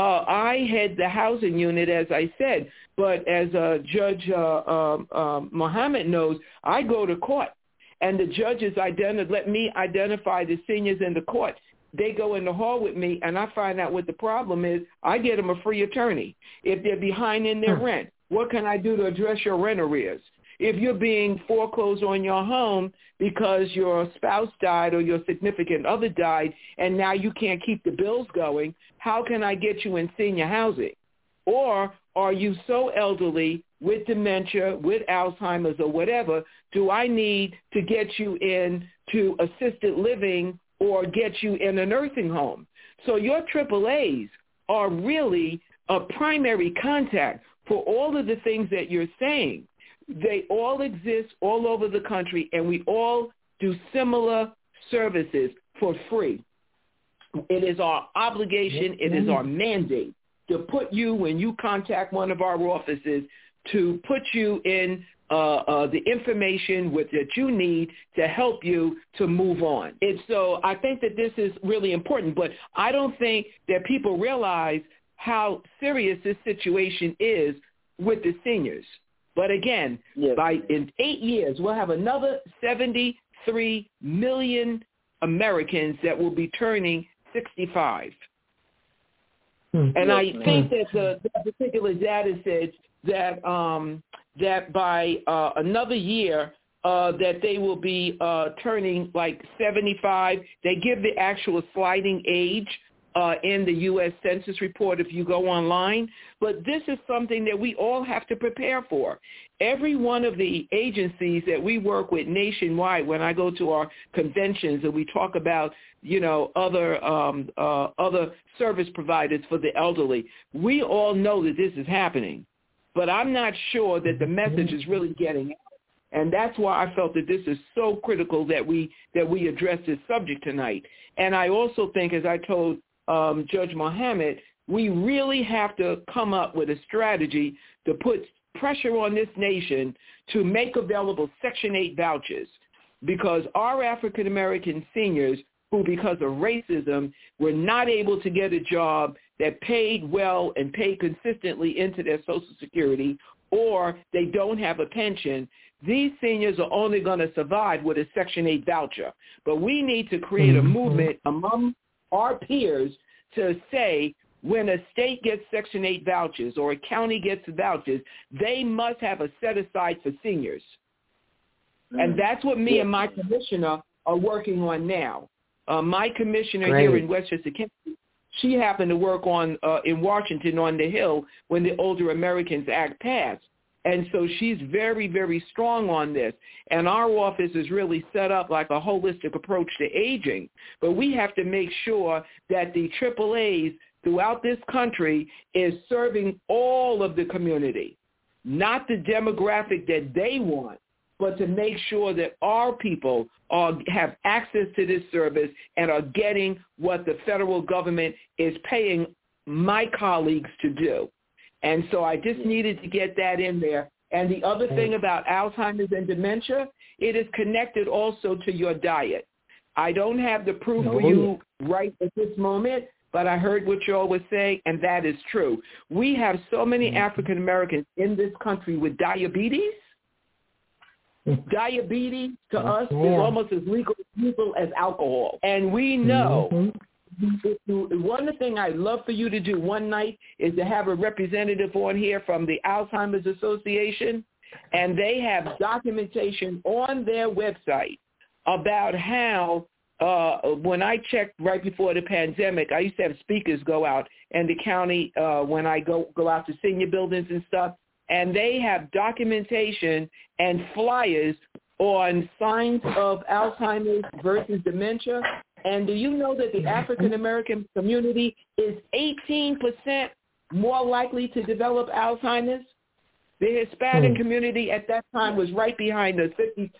I head the housing unit, as I said, but as Judge Mohammed knows, I go to court, and the judges let me identify the seniors in the court. They go in the hall with me, and I find out what the problem is. I get them a free attorney. If they're behind in their rent, what can I do to address your rent arrears? If you're being foreclosed on your home because your spouse died or your significant other died and now you can't keep the bills going, how can I get you in senior housing? Or are you so elderly with dementia, with Alzheimer's or whatever, do I need to get you in to assisted living or get you in a nursing home? So your AAAs are really a primary contact for all of the things that you're saying. They all exist all over the country, and we all do similar services for free. It is our obligation, it is our mandate to put you, when you contact one of our offices, to put you in the information that you need to help you to move on. And so I think that this is really important, but I don't think that people realize how serious this situation is with the seniors. But again, in 8 years, we'll have another 73 million Americans that will be turning 65. And I think that the particular data says that that by another year that they will be turning like 75. They give the actual sliding age in the U.S. Census report if you go online. But this is something that we all have to prepare for. Every one of the agencies that we work with nationwide, when I go to our conventions and we talk about, other service providers for the elderly, we all know that this is happening. But I'm not sure that the message is really getting out. And that's why I felt that this is so critical that we address this subject tonight. And I also think, as I told Judge Mohammed, we really have to come up with a strategy to put pressure on this nation to make available Section 8 vouchers, because our African-American seniors who, because of racism, were not able to get a job that paid well and paid consistently into their Social Security, or they don't have a pension, these seniors are only going to survive with a Section 8 voucher. But we need to create a movement among our peers to say, when a state gets Section 8 vouchers or a county gets vouchers, they must have a set aside for seniors. And that's what me and my commissioner are working on now. My commissioner here in Westchester County, she happened to work on in Washington on the Hill when the Older Americans Act passed. And so she's very, very strong on this. And our office is really set up like a holistic approach to aging. But we have to make sure that the AAAs throughout this country is serving all of the community, not the demographic that they want, but to make sure that our people have access to this service and are getting what the federal government is paying my colleagues to do. And so I just needed to get that in there. And the other thing about Alzheimer's and dementia, it is connected also to your diet. I don't have the proof for you right at this moment, but I heard what you all were saying, and that is true. We have so many African Americans in this country with diabetes. Diabetes to us is almost as legal as alcohol. And we know one thing I'd love for you to do one night is to have a representative on here from the Alzheimer's Association, and they have documentation on their website about how when I checked right before the pandemic, I used to have speakers go out in the county when I go out to senior buildings and stuff, and they have documentation and flyers on signs of Alzheimer's versus dementia. And do you know that the African-American community is 18% more likely to develop Alzheimer's? The Hispanic community at that time was right behind us,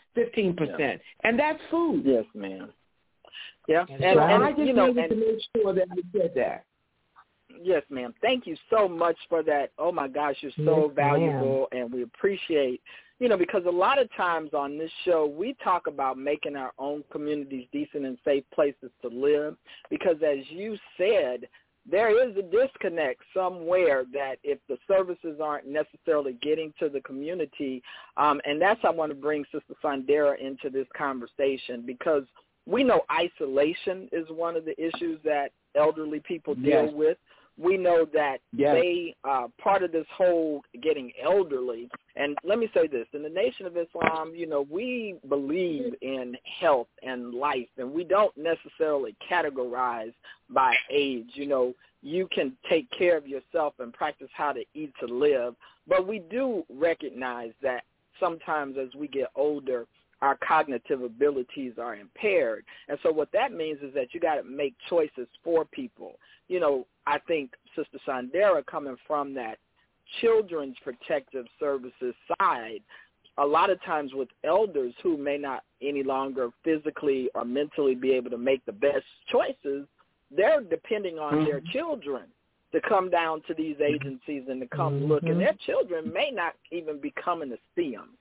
15%. And that's food. Yes, ma'am. Yeah. And I just needed to make sure that I said that. Yes, ma'am. Thank you so much for that. Oh, my gosh, you're so valuable, and we appreciate, because a lot of times on this show, we talk about making our own communities decent and safe places to live, because as you said, there is a disconnect somewhere that if the services aren't necessarily getting to the community, and that's how I want to bring Sister Sondera into this conversation, because we know isolation is one of the issues that elderly people deal with. We know that they part of this whole getting elderly. And let me say this, in the Nation of Islam, we believe in health and life, and we don't necessarily categorize by age. You can take care of yourself and practice how to eat to live, but we do recognize that sometimes as we get older, our cognitive abilities are impaired. And so what that means is that you got to make choices for people. I think Sister Sondera, coming from that children's protective services side, a lot of times with elders who may not any longer physically or mentally be able to make the best choices, they're depending on their children to come down to these agencies and to come look. And their children may not even be coming to see them.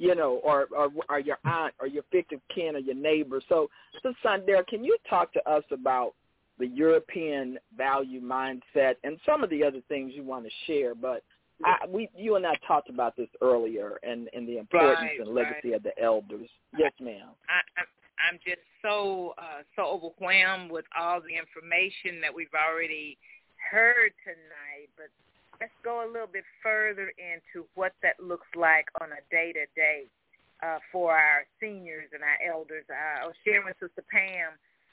Or your aunt or your fictive kin or your neighbor. So, Sister Sondera, can you talk to us about the European value mindset and some of the other things you want to share? But you and I talked about this earlier and the importance and legacy of the elders. Yes, ma'am. I'm just so overwhelmed with all the information that we've already heard tonight, but let's go a little bit further into what that looks like on a day-to-day for our seniors and our elders. I was sharing with Sister Pam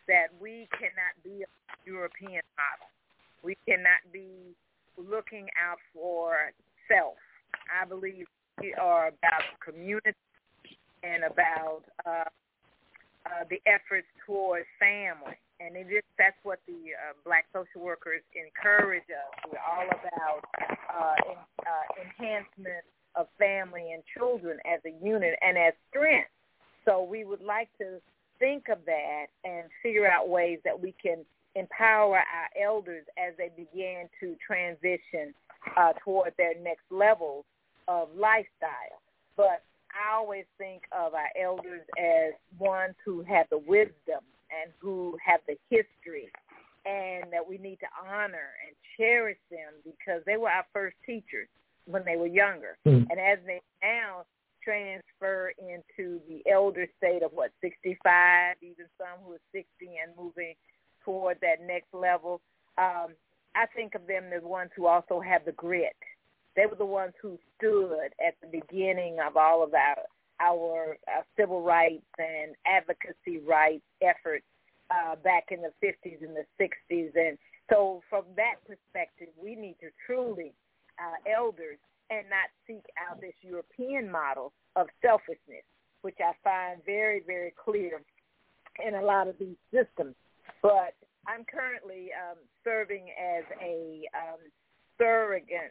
that we cannot be a European model. We cannot be looking out for self. I believe we are about community and about the efforts towards family. And that's what the Black social workers encourage us. We're all about enhancement of family and children as a unit and as strength. So we would like to think of that and figure out ways that we can empower our elders as they begin to transition toward their next levels of lifestyle. But I always think of our elders as ones who have the wisdom and who have the history, and that we need to honor and cherish them because they were our first teachers when they were younger. And as they now transfer into the elder state of 65, even some who are 60 and moving toward that next level, I think of them as ones who also have the grit. They were the ones who stood at the beginning of all of our civil rights and advocacy rights efforts back in the 50s and the 60s. And so from that perspective, we need to truly, elders, and not seek out this European model of selfishness, which I find very, very clear in a lot of these systems. But I'm currently serving as a surrogate,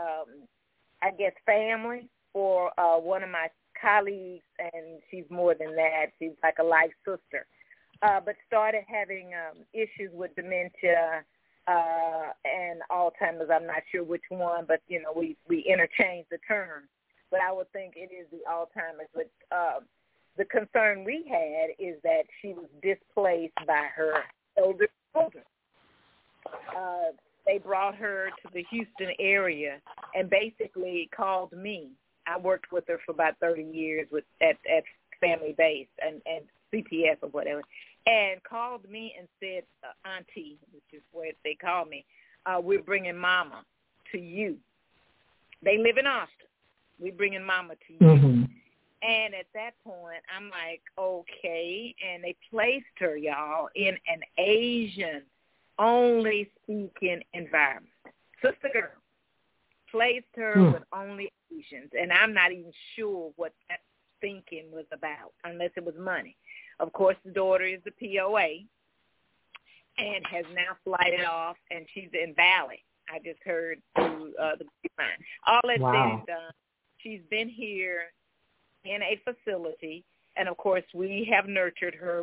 family for one of my colleagues, and she's more than that. She's like a life sister, but started having issues with dementia and Alzheimer's. I'm not sure which one, but, we interchange the terms. But I would think it is the Alzheimer's. But the concern we had is that she was displaced by her older children. They brought her to the Houston area and basically called me. I worked with her for about 30 years at Family Base and CPS or whatever, and called me and said, Auntie, which is what they call me, we're bringing Mama to you. They live in Austin. We're bringing Mama to you. Mm-hmm. And at that point, I'm like, okay. And they placed her, y'all, in an Asian-only speaking environment. Sister girl. Placed her with only Asians. And I'm not even sure what that thinking was about, unless it was money. Of course, the daughter is the POA and has now flighted off, and she's in Valley. I just heard through the grapevine. All that said and done, she's been here in a facility, and of course we have nurtured her.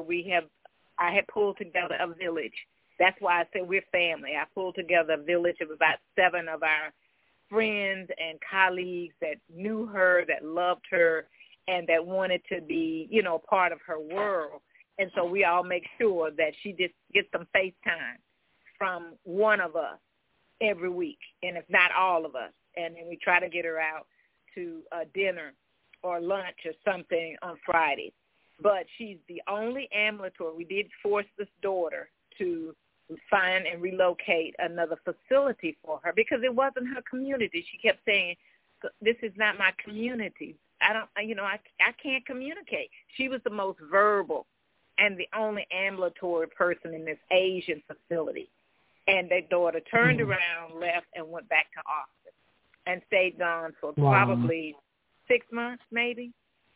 I had pulled together a village. That's why I say we're family. I pulled together a village of about 7 of our friends and colleagues that knew her, that loved her, and that wanted to be, part of her world. And so we all make sure that she just gets some FaceTime from one of us every week, and if not all of us. And then we try to get her out to dinner or lunch or something on Fridays. But she's the only ambulatory. We did force this daughter to find and relocate another facility for her because it wasn't her community. She kept saying, this is not my community. I can't communicate. She was the most verbal and the only ambulatory person in this Asian facility. And their daughter turned around, left, and went back to Austin and stayed gone for probably 6 months, maybe.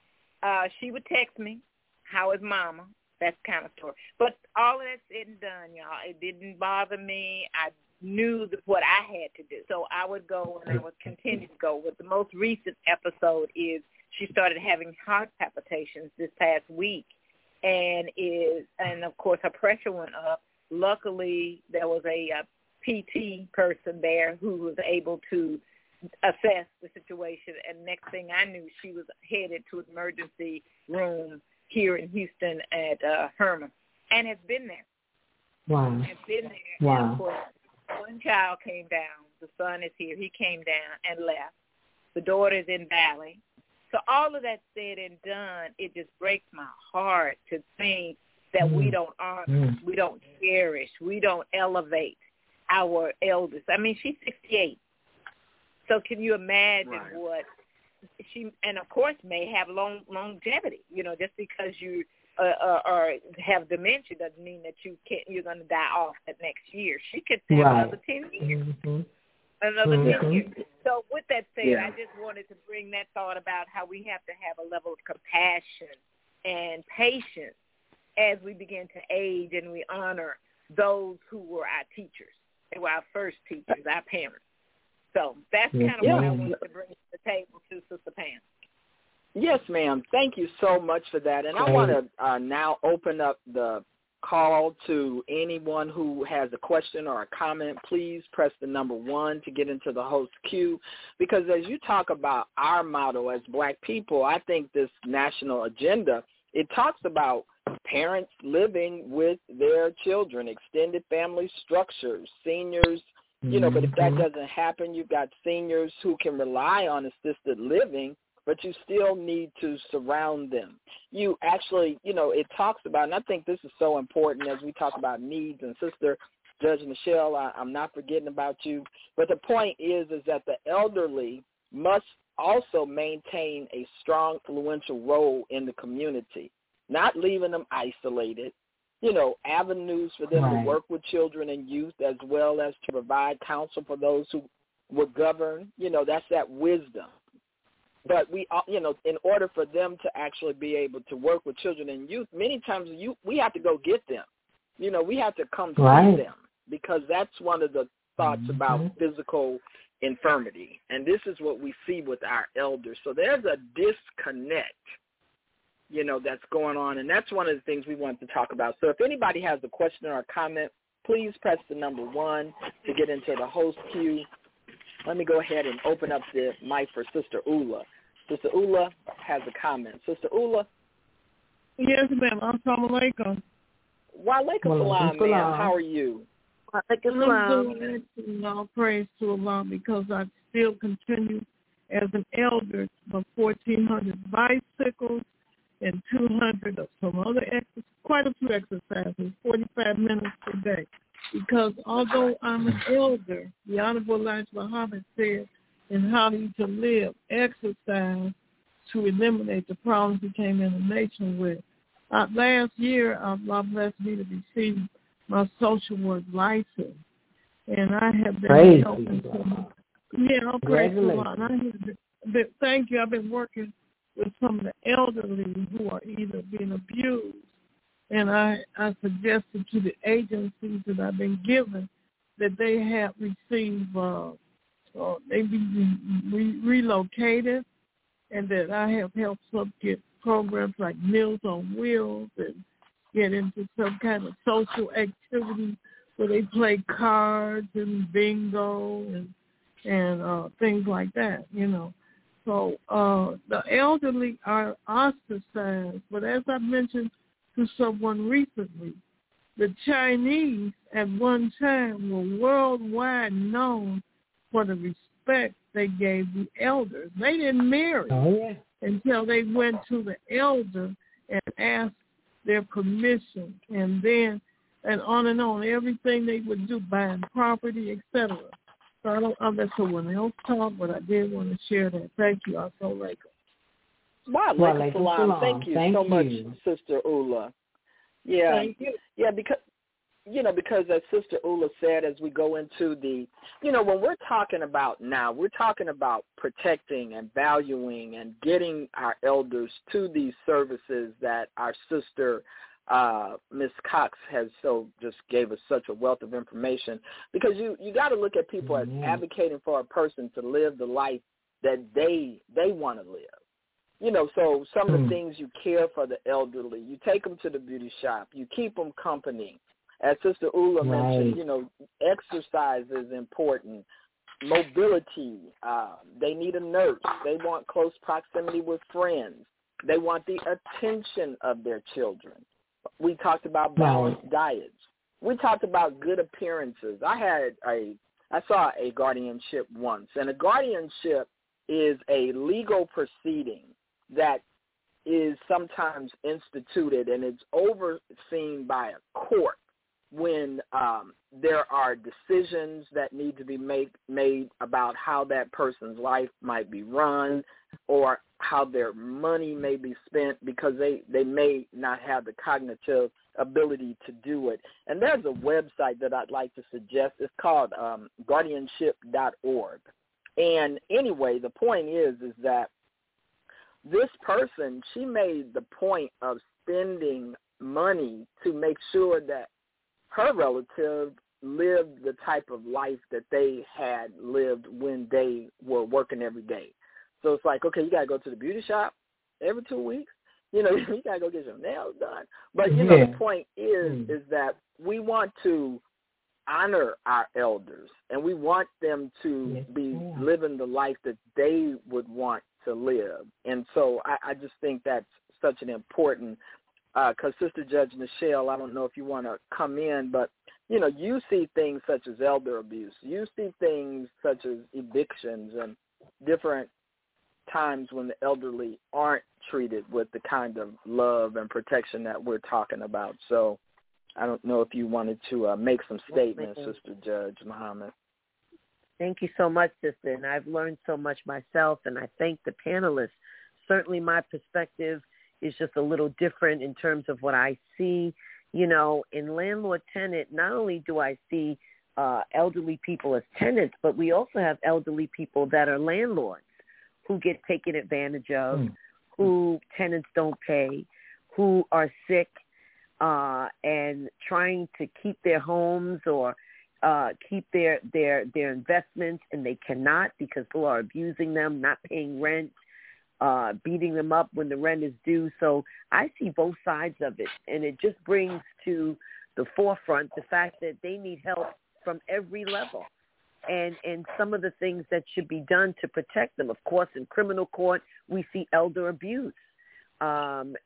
She would text me, how is Mama? That's the kind of story. But all of that's said and done, y'all. It didn't bother me. I knew what I had to do. So I would go and I would continue to go. But the most recent episode is she started having heart palpitations this past week. And of course, her pressure went up. Luckily, there was a PT person there who was able to assess the situation. And next thing I knew, she was headed to an emergency room here in Houston at Herman, and has been there. Wow. Has been there. Wow. And of course, one child came down. The son is here. He came down and left. The daughter's in Valley. So all of that said and done, it just breaks my heart to think that we don't honor, we don't cherish, we don't elevate our elders. I mean, she's 68. So can you imagine what she, and of course, may have longevity, just because you or have dementia doesn't mean that you're going to die off that next year. She could have another 10 years. Another 10 years. So with that said, I just wanted to bring that thought about how we have to have a level of compassion and patience as we begin to age and we honor those who were our teachers. They were our first teachers, our parents. So that's kind of what I wanted to bring to the table to Sister Pam. Yes, ma'am. Thank you so much for that. And I want to now open up the call to anyone who has a question or a comment. Please press the number 1 to get into the host queue, because as you talk about our motto as Black people, I think this national agenda, it talks about parents living with their children, extended family structures, seniors, but if that doesn't happen, you've got seniors who can rely on assisted living, but you still need to surround them. You actually, it talks about, and I think this is so important as we talk about needs, and Sister Judge Michelle, I'm not forgetting about you, but the point is that the elderly must also maintain a strong, influential role in the community, not leaving them isolated, avenues for them to work with children and youth, as well as to provide counsel for those who will govern. That's that wisdom. But we, in order for them to actually be able to work with children and youth, many times we have to go get them. We have to come see them, because that's one of the thoughts about physical infirmity. And this is what we see with our elders. So there's a disconnect, that's going on. And that's one of the things we want to talk about. So if anybody has a question or a comment, please press the number 1 to get into the host queue. Let me go ahead and open up the mic for Sister Ula. Sister Ula has a comment. Sister Ula? Yes, ma'am. Assalamu alaikum. Wa alaikum salam, ma'am. How are you? I'm doing all praise to Allah, because I still continue as an elder for 1,400 bicycles and 200 of some other quite a few exercises, 45 minutes per day. Because although I'm an elder, the Honorable Elijah Muhammad said in How to Live, exercise to eliminate the problems we came in the nation with. Last year, Allah blessed me to receive my social work license, and I have been helping some. I'll praise Allah. Thank you. I've been working with some of the elderly who are either being abused, and I suggested to the agencies that I've been given that they have received, they be relocated, and that I have helped some get programs like Meals on Wheels and get into some kind of social activity where they play cards and bingo and things like that, So the elderly are ostracized, but as I mentioned to someone recently, the Chinese at one time were worldwide known for the respect they gave the elders. They didn't marry until they went to the elder and asked their permission, and then and on, everything they would do, buying property, etc. So I'll let someone else talk, but I did want to share that. Thank you. Assalamu alaikum. Wa alaikum salam. Thank you so much, Sister Ula. Yeah. Thank you. Yeah, because as Sister Ula said, as we go into the, when we're talking about now, we're talking about protecting and valuing and getting our elders to these services that our sister Ms. Cox has just gave us such a wealth of information, because you got to look at people as advocating for a person to live the life that they want to live. So some of the things, you care for the elderly, you take them to the beauty shop, you keep them company. As Sister Ula mentioned, exercise is important. Mobility, they need a nurse. They want close proximity with friends. They want the attention of their children. We talked about balanced diets. We talked about good appearances. I saw a guardianship once, and a guardianship is a legal proceeding that is sometimes instituted, and it's overseen by a court. when there are decisions that need to be made about how that person's life might be run or how their money may be spent because they may not have the cognitive ability to do it. And there's a website that I'd like to suggest. It's called guardianship.org. And anyway, the point is that this person, she made the point of spending money to make sure that her relative lived the type of life that they had lived when they were working every day. So it's like, okay, you got to go to the beauty shop every 2 weeks. You know, you got to go get your nails done. But, you know, the point is that we want to honor our elders, and we want them to be living the life that they would want to live. And so I just think that's such an important, because Sister Judge Nichelle, I don't know if you want to come in, but, you know, you see things such as elder abuse. You see things such as evictions and different times when the elderly aren't treated with the kind of love and protection that we're talking about. So I don't know if you wanted to make some statements, Sister Judge Muhammad. Thank you so much, sister. And I've learned so much myself, and I thank the panelists. Certainly my perspective is just a little different in terms of what I see. You know, in landlord-tenant, not only do I see elderly people as tenants, but we also have elderly people that are landlords who get taken advantage of, who tenants don't pay, who are sick, and trying to keep their homes or keep their investments, and they cannot because people are abusing them, not paying rent, beating them up when the rent is due. So I see both sides of it, and it just brings to the forefront the fact that they need help from every level. And some of the things that should be done to protect them. Of course, in criminal court, we see elder abuse. And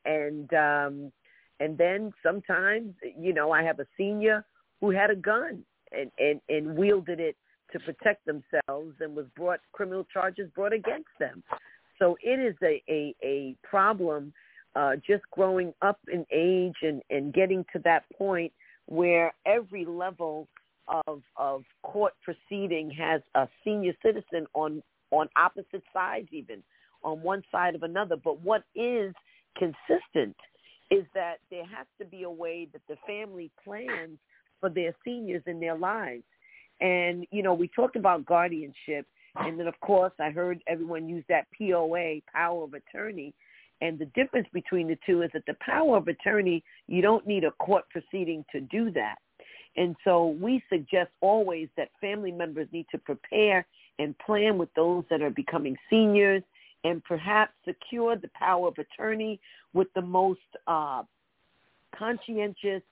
then sometimes, you know, I have a senior who had a gun and wielded it to protect themselves and was criminal charges brought against them. So it is a problem just growing up in age and getting to that point where every level of court proceeding has a senior citizen on opposite sides, even on one side of another. But what is consistent is that there has to be a way that the family plans for their seniors in their lives. And, you know, we talked about guardianship, and then, of course, I heard everyone use that POA, power of attorney. And the difference between the two is that the power of attorney, you don't need a court proceeding to do that. And so we suggest always that family members need to prepare and plan with those that are becoming seniors and perhaps secure the power of attorney with the most conscientious,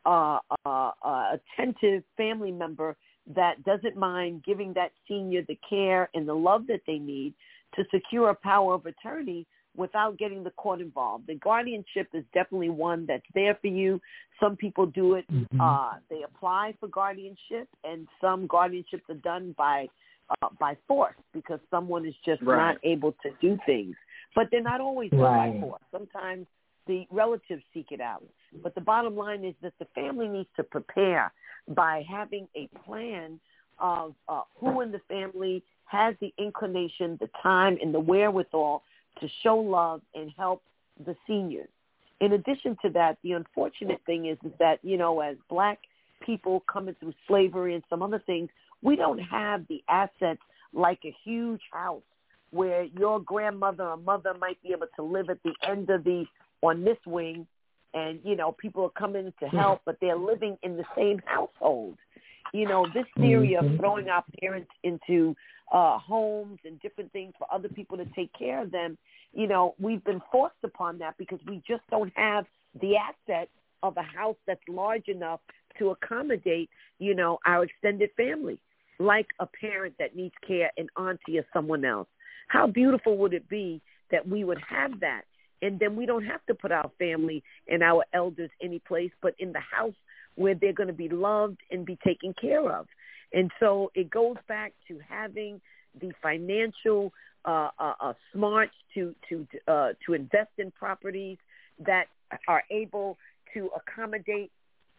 attentive family member that doesn't mind giving that senior the care and the love that they need to secure a power of attorney without getting the court involved. The guardianship is definitely one that's there for you. Some people do it. They apply for guardianship, and some guardianships are done by force because someone is just not able to do things. But they're not always done by force. Sometimes the relatives seek it out. But the bottom line is that the family needs to prepare by having a plan of who in the family has the inclination, the time, and the wherewithal to show love and help the seniors. In addition to that, the unfortunate thing is that, you know, as black people coming through slavery and some other things, we don't have the assets like a huge house where your grandmother or mother might be able to live at the end of on this wing, and, you know, people are coming to help, but they're living in the same household. You know, this theory of throwing our parents into homes and different things for other people to take care of them, you know, we've been forced upon that because we just don't have the asset of a house that's large enough to accommodate, you know, our extended family, like a parent that needs care, an auntie or someone else. How beautiful would it be that we would have that? And then we don't have to put our family and our elders any place but in the house where they're going to be loved and be taken care of. And so it goes back to having the financial smarts to invest in properties that are able to accommodate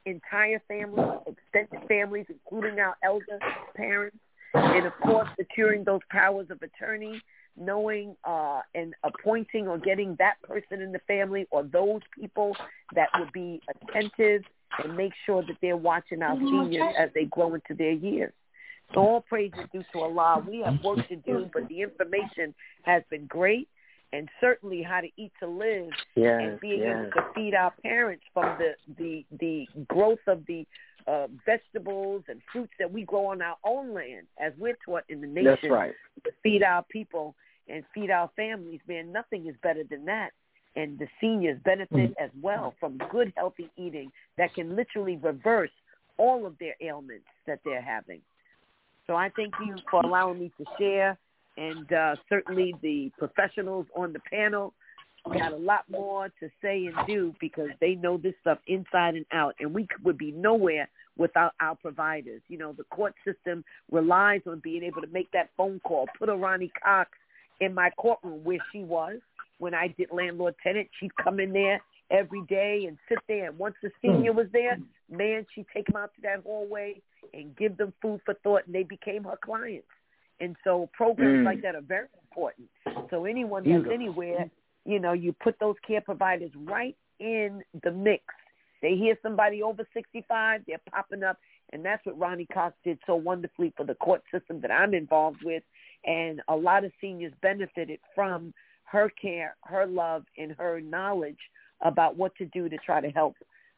entire families, extended families, including our elder parents, and, of course, securing those powers of attorney, knowing and appointing or getting that person in the family or those people that would be attentive and make sure that they're watching our seniors as they grow into their years. So all praise is due to Allah. We have work to do, but the information has been great, and certainly how to eat to live and being able to feed our parents from the growth of the vegetables and fruits that we grow on our own land, as we're taught in the nation. That's right. To feed our people and feed our families, man, nothing is better than that. And the seniors benefit as well from good, healthy eating that can literally reverse all of their ailments that they're having. So I thank you for allowing me to share, and certainly the professionals on the panel got a lot more to say and do because they know this stuff inside and out, and we would be nowhere without our providers. You know, the court system relies on being able to make that phone call, put a Ronnie Cox in my courtroom where she was when I did landlord-tenant. She'd come in there every day and sit there, and once the senior was there, man, she'd take them out to that hallway and give them food for thought, and they became her clients. And so programs like that are very important. So anyone that's anywhere, you know, you put those care providers right in the mix. They hear somebody over 65, they're popping up, and that's what Ronnie Cox did so wonderfully for the court system that I'm involved with. And a lot of seniors benefited from her care, her love, and her knowledge about what to do to try to help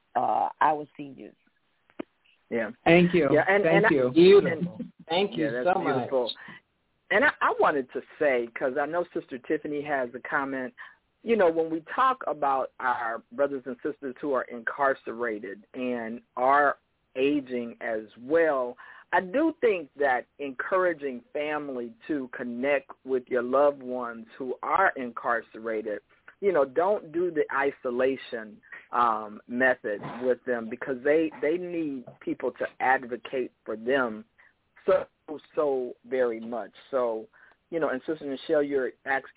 our seniors. Yeah. Thank you. Yeah, Thank you. Beautiful. Thank you that's so beautiful. much. And I wanted to say, because I know Sister Tiffany has a comment, you know, when we talk about our brothers and sisters who are incarcerated and are aging as well, I do think that encouraging family to connect with your loved ones who are incarcerated, you know, don't do the isolation method with them, because they need people to advocate for them so very much. So, you know, and Sister Michelle, you're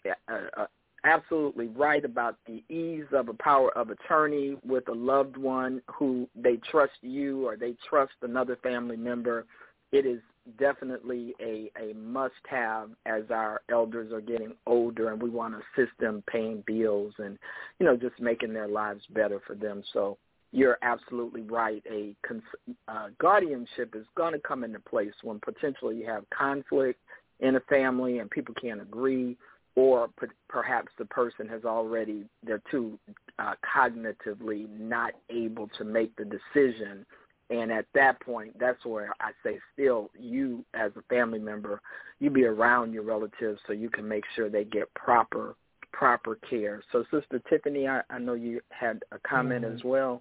absolutely right about the ease of a power of attorney with a loved one who they trust you or they trust another family member. It is definitely a must-have as our elders are getting older and we want to assist them paying bills and, you know, just making their lives better for them. So you're absolutely right. A guardianship is going to come into place when potentially you have conflict in a family and people can't agree, or perhaps the person has already, they're too cognitively not able to make the decision. And at that point, that's where I say still you as a family member, you be around your relatives so you can make sure they get proper care. So Sister Tiffany, I know you had a comment as well.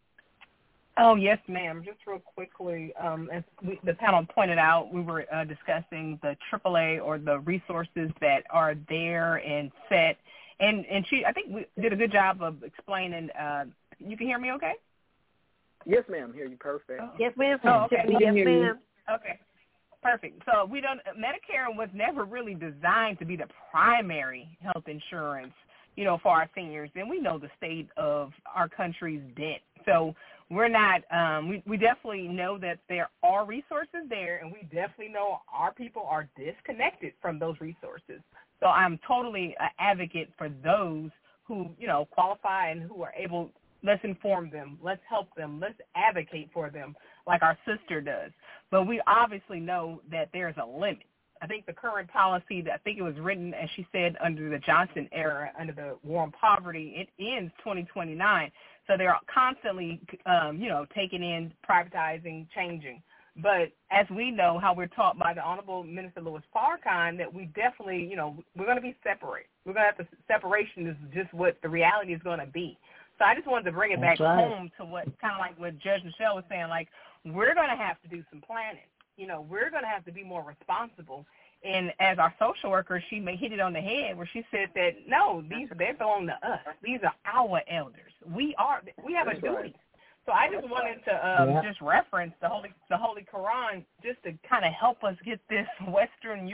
Oh, yes, ma'am. Just real quickly, as the panel pointed out, we were discussing the AAA or the resources that are there and set. And she, I think we did a good job of explaining. You can hear me okay? Yes, ma'am. Hear you perfect. Oh. Yes, ma'am. Oh, okay. Yes, ma'am. Okay. Perfect. So Medicare was never really designed to be the primary health insurance, you know, for our seniors. And we know the state of our country's debt. So we're not, we definitely know that there are resources there, and we definitely know our people are disconnected from those resources. So I'm totally an advocate for those who, you know, qualify and who are able. Let's inform them. Let's help them. Let's advocate for them like our sister does. But we obviously know that there's a limit. I think the current policy, that I think it was written, as she said, under the Johnson era, under the war on poverty, it ends 2029. So they're constantly, you know, taking in, privatizing, changing. But as we know, how we're taught by the Honorable Minister Louis Farrakhan, that we definitely, you know, we're going to be separate. We're going to have to, separation is just what the reality is going to be. So I just wanted to bring it back home to what kind of like what Judge Michelle was saying, like we're going to have to do some planning. You know, we're going to have to be more responsible. And as our social worker, she may hit it on the head where she said that, no, they belong to us. These are our elders. We have a duty. Right. So I just wanted to just reference the Holy Quran just to kind of help us get this Western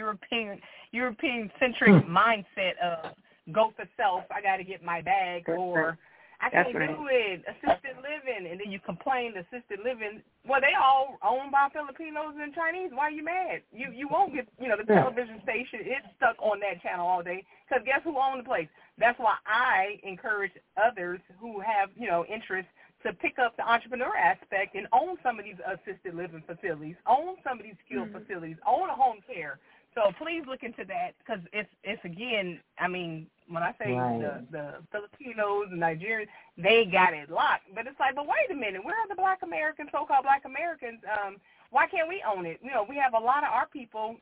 European centric mindset of go for self, I got to get my bag, or I can't do it. Assisted living, and then you complain assisted living. Well, they all owned by Filipinos and Chinese. Why are you mad? You won't get, the television station is stuck on that channel all day because guess who owns the place? That's why I encourage others who have, interest to pick up the entrepreneur aspect and own some of these assisted living facilities, own some of these skilled facilities, own a home care. So please look into that because it's again, I mean, when I say the Filipinos and Nigerians, they got it locked. But it's like, but wait a minute, where are the Black Americans, so-called Black Americans? Why can't we own it? We have a lot of our people,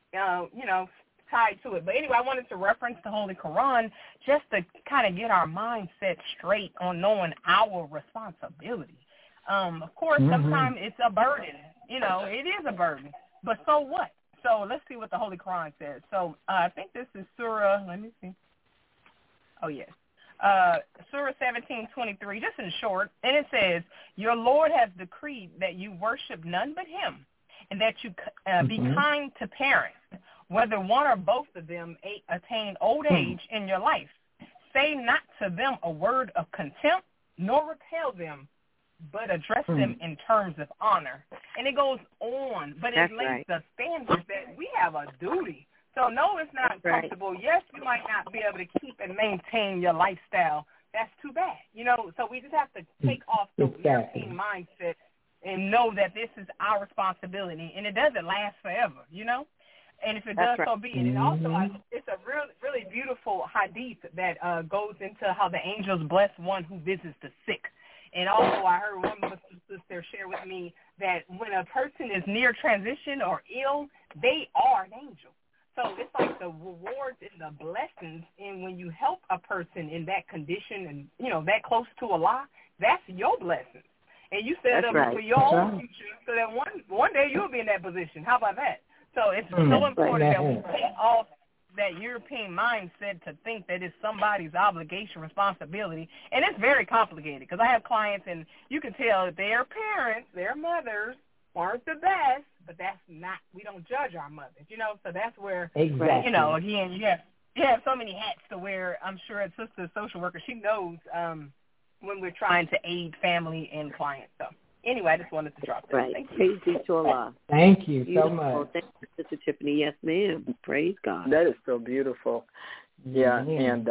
tied to it. But anyway, I wanted to reference the Holy Quran just to kind of get our mindset straight on knowing our responsibility. Of course, sometimes it's a burden. It is a burden. But so what? So let's see what the Holy Quran says. So I think this is Surah, let me see. Oh, yes. Surah 17:23, just in short. And it says, your Lord has decreed that you worship none but him and that you be kind to parents, whether one or both of them attain old age in your life. Say not to them a word of contempt, nor repel them, but address them in terms of honor. And it goes on, but it lays the standard that we have a duty. So, no, it's not comfortable. Yes, you might not be able to keep and maintain your lifestyle. That's too bad. So we just have to take off the European mindset and know that this is our responsibility, and it doesn't last forever, And if it does, so be it. And also, it's a really beautiful hadith that goes into how the angels bless one who visits the sick. And also, I heard one Muslim sister share with me that when a person is near transition or ill, they are an angel. So it's like the rewards and the blessings, and when you help a person in that condition and, that close to Allah, that's your blessings. And you set up for your own future so that one day you'll be in that position. How about that? So it's so important that we take off that European mindset to think that it's somebody's obligation, responsibility. And it's very complicated because I have clients, and you can tell that their parents, their mothers, weren't the best, but that's not, we don't judge our mothers, So that's where, again, you have so many hats to wear. I'm sure as sister social worker, she knows when we're trying to aid family and clients. So anyway, I just wanted to drop that. Thank you. Praise be to Allah. Thank you so much. Thank you, Sister Tiffany. Yes, ma'am. Praise God. That is so beautiful. Yeah, and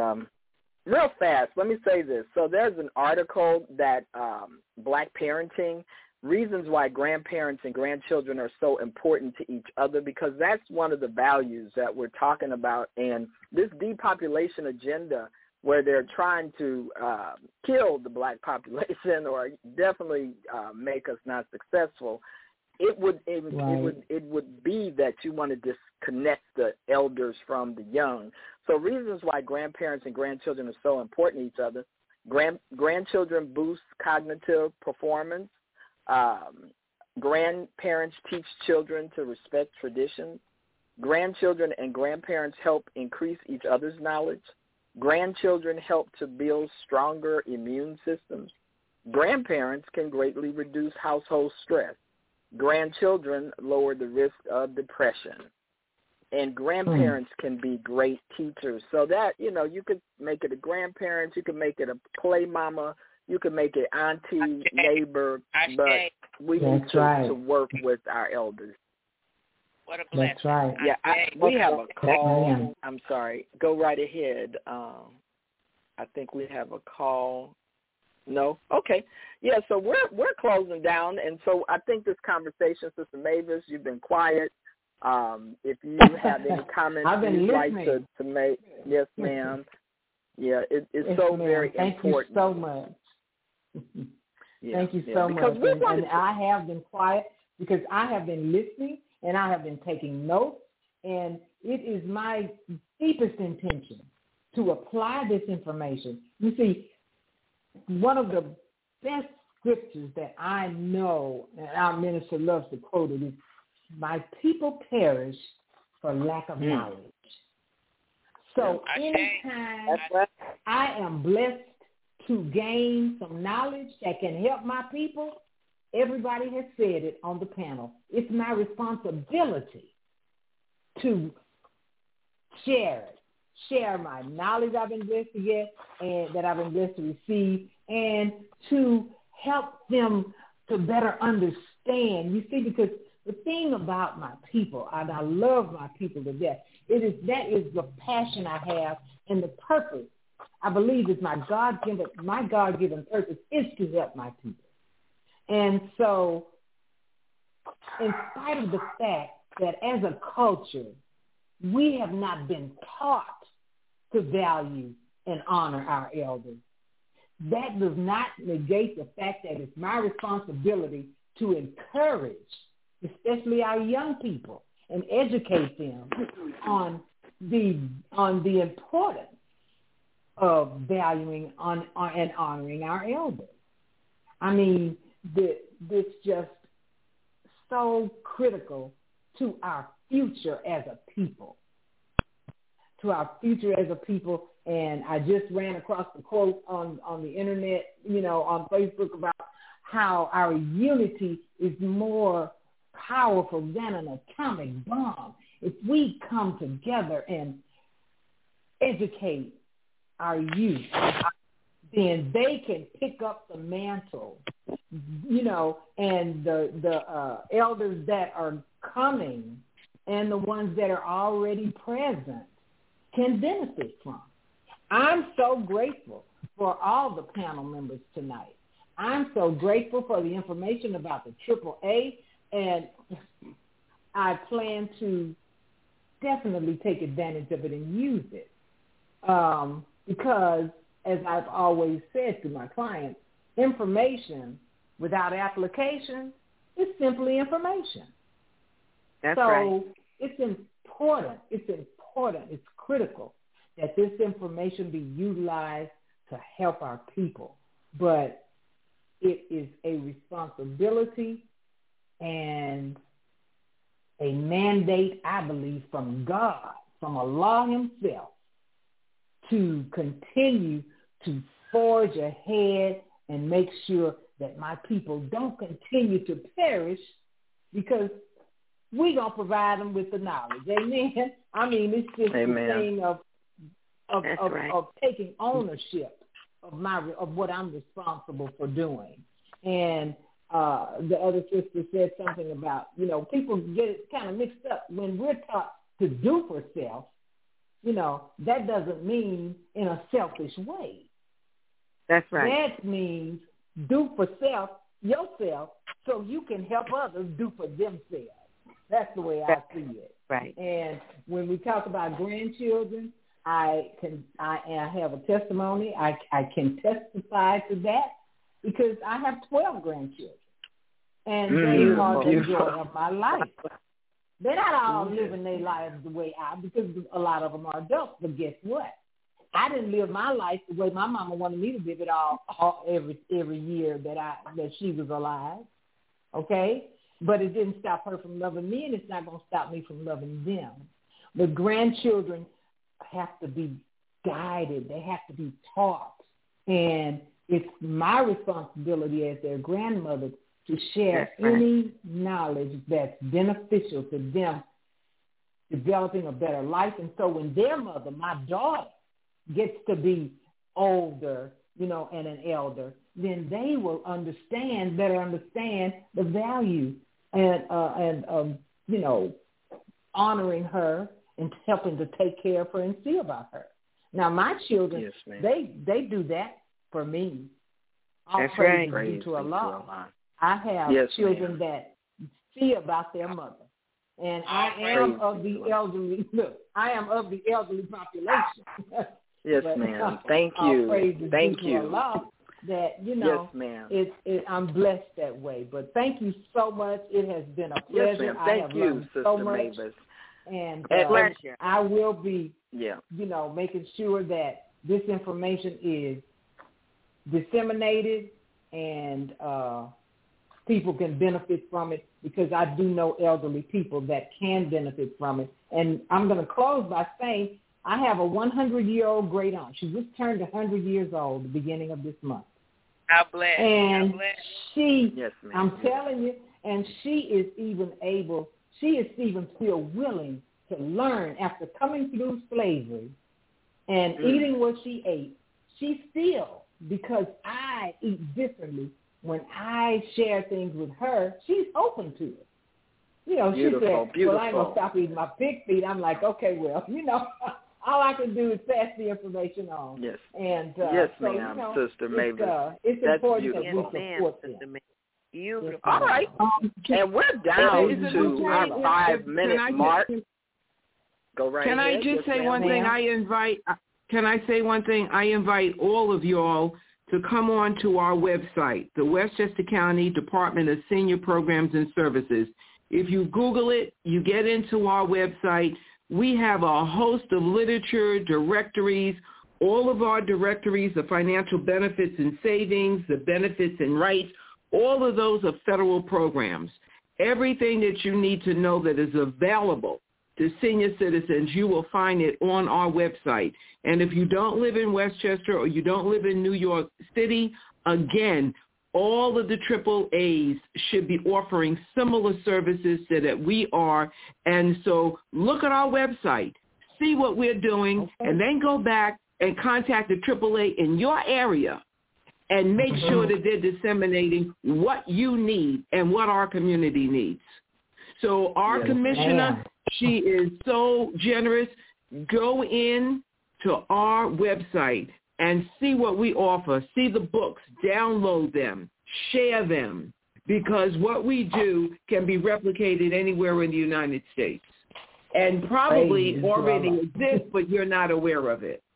real fast, let me say this. So there's an article that Black Parenting, reasons why grandparents and grandchildren are so important to each other, because that's one of the values that we're talking about. And this depopulation agenda where they're trying to kill the Black population or definitely make us not successful, it would be that you want to disconnect the elders from the young. So reasons why grandparents and grandchildren are so important to each other: grandchildren boost cognitive performance. Grandparents teach children to respect traditions. Grandchildren and grandparents help increase each other's knowledge. Grandchildren help to build stronger immune systems. Grandparents can greatly reduce household stress. Grandchildren lower the risk of depression. And grandparents can be great teachers. So that, you could make it a grandparent, you could make it a play mama, you can make it auntie, neighbor, but we need to work with our elders. What a blessing. That's right. Yeah, we have a call. I'm sorry. Go right ahead. I think we have a call. No? Okay. Yeah, so we're closing down, and so I think this conversation, Sister Mavis, you've been quiet. If you have any comments you'd like to make, yes, ma'am. Yeah, it's so very important. Thank you so much. Thank you so much. And I have been quiet because I have been listening and I have been taking notes, and it is my deepest intention to apply this information. You see, one of the best scriptures that I know, and our minister loves to quote it, is, my people perish for lack of knowledge. So anytime I am blessed to gain some knowledge that can help my people, everybody has said it on the panel, it's my responsibility to share it. Share my knowledge I've been blessed to get and that I've been blessed to receive, and to help them to better understand. You see, because the thing about my people, and I love my people to death, that is the passion I have and the purpose. I believe is my God-given purpose is to help my people. And so, in spite of the fact that as a culture, we have not been taught to value and honor our elders, that does not negate the fact that it's my responsibility to encourage, especially our young people, and educate them on the importance of valuing and honoring our elders. I mean, this just so critical to our future as a people. And I just ran across the quote on the internet, on Facebook, about how our unity is more powerful than an atomic bomb. If we come together and educate our youth, then they can pick up the mantle, and the elders that are coming and the ones that are already present can benefit from. I'm so grateful for all the panel members tonight. I'm so grateful for the information about the AAA, and I plan to definitely take advantage of it and use it. Because, as I've always said to my clients, information without application is simply information. That's right. So it's important, it's critical that this information be utilized to help our people. But it is a responsibility and a mandate, I believe, from God, from Allah himself, to continue to forge ahead and make sure that my people don't continue to perish, because we're going to provide them with the knowledge. Amen. I mean, it's just the thing of taking ownership of what I'm responsible for doing. And the other sister said something about, people get it kind of mixed up. When we're taught to do for self, that doesn't mean in a selfish way. That's right. That means do for yourself, so you can help others do for themselves. That's the way I see it. Right. And when we talk about grandchildren, I have a testimony. I can testify to that because I have 12 grandchildren, and they are the joy of my life. They're not all living their lives the way because a lot of them are adults. But guess what? I didn't live my life the way my mama wanted me to live it all every year that she was alive. Okay? But it didn't stop her from loving me, and it's not going to stop me from loving them. The grandchildren have to be guided. They have to be taught. And it's my responsibility as their grandmother to share any knowledge that's beneficial to them developing a better life. And so when their mother, my daughter, gets to be older, and an elder, then they will better understand the value and honoring her and helping to take care of her and see about her. Now, my children, they do that for me. All praise due to Allah. I have children that see about their mother. And I am of the elderly. Look, I am of the elderly population. Yes, ma'am. Thank you. Thank you. Allah, that yes, ma'am. I'm blessed that way. But thank you so much. It has been a pleasure. Yes, ma'am. Thank you, Sister Mavis. And I will be, making sure that this information is disseminated and people can benefit from it, because I do know elderly people that can benefit from it. And I'm going to close by saying I have a 100-year-old great aunt. She just turned 100 years old the beginning of this month. God bless. And God bless. She, yes, ma'am. I'm telling you, and she is even still willing to learn after coming through slavery and eating what she ate. She still because I eat differently. When I share things with her, she's open to it. You know, beautiful, she said, beautiful. well, I ain't going to stop eating my pig feet. I'm like, okay, well, you know, all I can do is pass the information on. Yes. And, yes, so, ma'am, you know, Sister Mavis. It's That's important beautiful. that we support them. Beautiful. All right. And we're down to our 5-minute mark. Go right ahead. Can I just say one thing? Can I say one thing? I invite all of y'all to come on to our website, the Westchester County Department of Senior Programs and Services. If you Google it, you get into our website. We have a host of literature, directories. All of our directories, the financial benefits and savings, the benefits and rights, all of those are federal programs. Everything that you need to know that is available to senior citizens, you will find it on our website. And if you don't live in Westchester or you don't live in New York City, again, all of the AAAs should be offering similar services so that we are. And so look at our website, see what we're doing, and then go back and contact the AAA in your area and make sure that they're disseminating what you need and what our community needs. So our commissioner, she is so generous. Go in to our website and see what we offer. See the books, download them, share them, because what we do can be replicated anywhere in the United States and probably already exists, but you're not aware of it.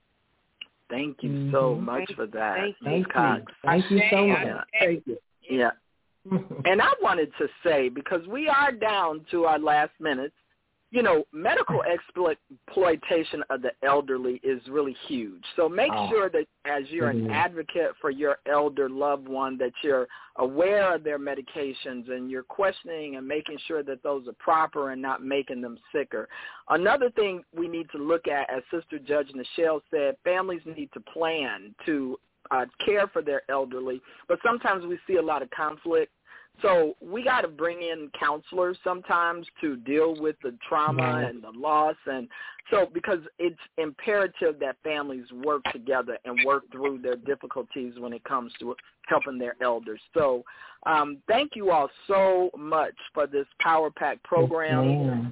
Thank you so much for that, Ms. Cox. Thank you so much. Thank you. Yeah. And I wanted to say, because we are down to our last minutes, you know, medical exploitation of the elderly is really huge. So make sure that as you're an advocate for your elder loved one, that you're aware of their medications and you're questioning and making sure that those are proper and not making them sicker. Another thing we need to look at, as Sister Judge Nichelle said, families need to plan to care for their elderly, but sometimes we see a lot of conflict. So we got to bring in counselors sometimes to deal with the trauma and the loss. And so because it's imperative that families work together and work through their difficulties when it comes to helping their elders. So thank you all so much for this Power Pack program.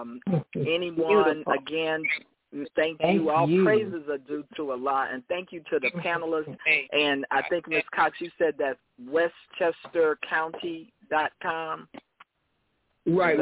Anyone, again, Thank you. All praises are due to Allah. And thank you to the panelists. And I think, Ms. Cox, you said that WestchesterCounty.com. Right.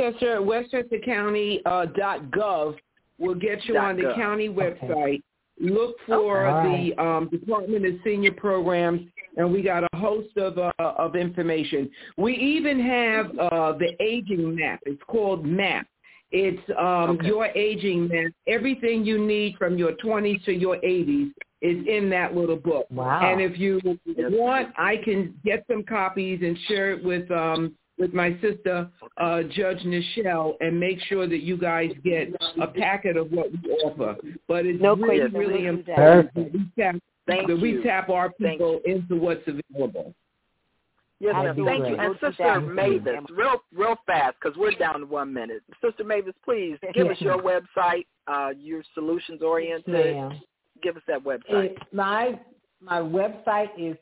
WestchesterCounty.gov will get you on the county website. Look for the Department of Senior Programs, and we got a host of information. We even have the aging map. It's called MAP. It's your aging map. Everything you need from your 20s to your 80s is in that little book. Wow. And if you want, I can get some copies and share it with my sister, Judge Nichelle, and make sure that you guys get a packet of what we offer. But it's really important that we tap our people into what's available. Yes, ma'am. Thank you. And Sister Mavis, real fast, because we're down to 1 minute. Sister Mavis, please give us your website. You're solutions-oriented. Give us that website. My website is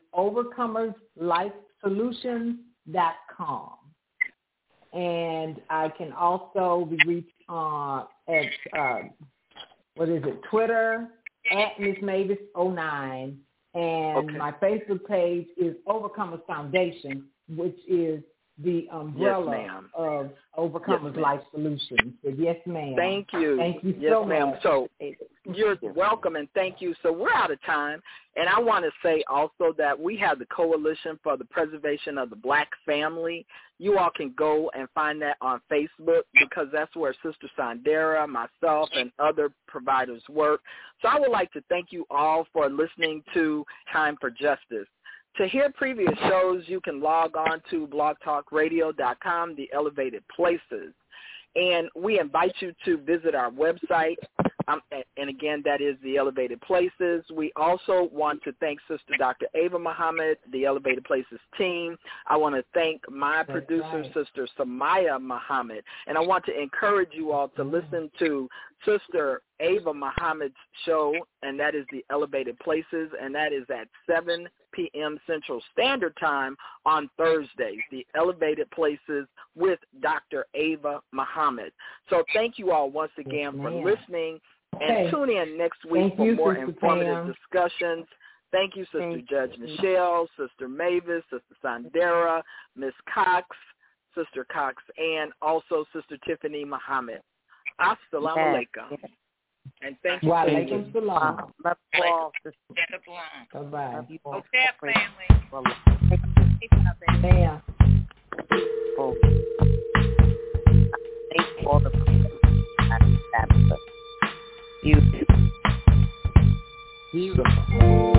overcomerslifesolutions.com. And I can also be reached at, Twitter, at Ms. Mavis09. And my Facebook page is Overcomers Foundation, which is the umbrella of Overcomers Life Solutions. So yes, ma'am. Thank you. Thank you so much. Ma'am. So you're welcome, and thank you. So we're out of time. And I want to say also that we have the Coalition for the Preservation of the Black Family. You all can go and find that on Facebook, because that's where Sister Sondera, myself, and other providers work. So I would like to thank you all for listening to Time for Justice. To hear previous shows, you can log on to blogtalkradio.com, the Elevated Places. And we invite you to visit our website, And again, that is the Elevated Places. We also want to thank Sister Dr. Ava Muhammad, the Elevated Places team. I want to thank my producer, Sister Samaya Muhammad. And I want to encourage you all to listen to Sister Ava Muhammad's show, and that is the Elevated Places, and that is at 7 p.m. Central Standard Time on Thursdays, the Elevated Places with Dr. Ava Muhammad. So thank you all once again for listening, and tune in next week for more informative discussions. Thank you, Sister Judge Michelle, Sister Mavis, Sister Sandera, Miss Cox, Sister Cox, and also Sister Tiffany Muhammad. Assalamu alaikum. And thank you. Wa alaikum salam. Love you all. Bye-bye. Okay, family. Bam. Thank you all the beautiful. Beautiful.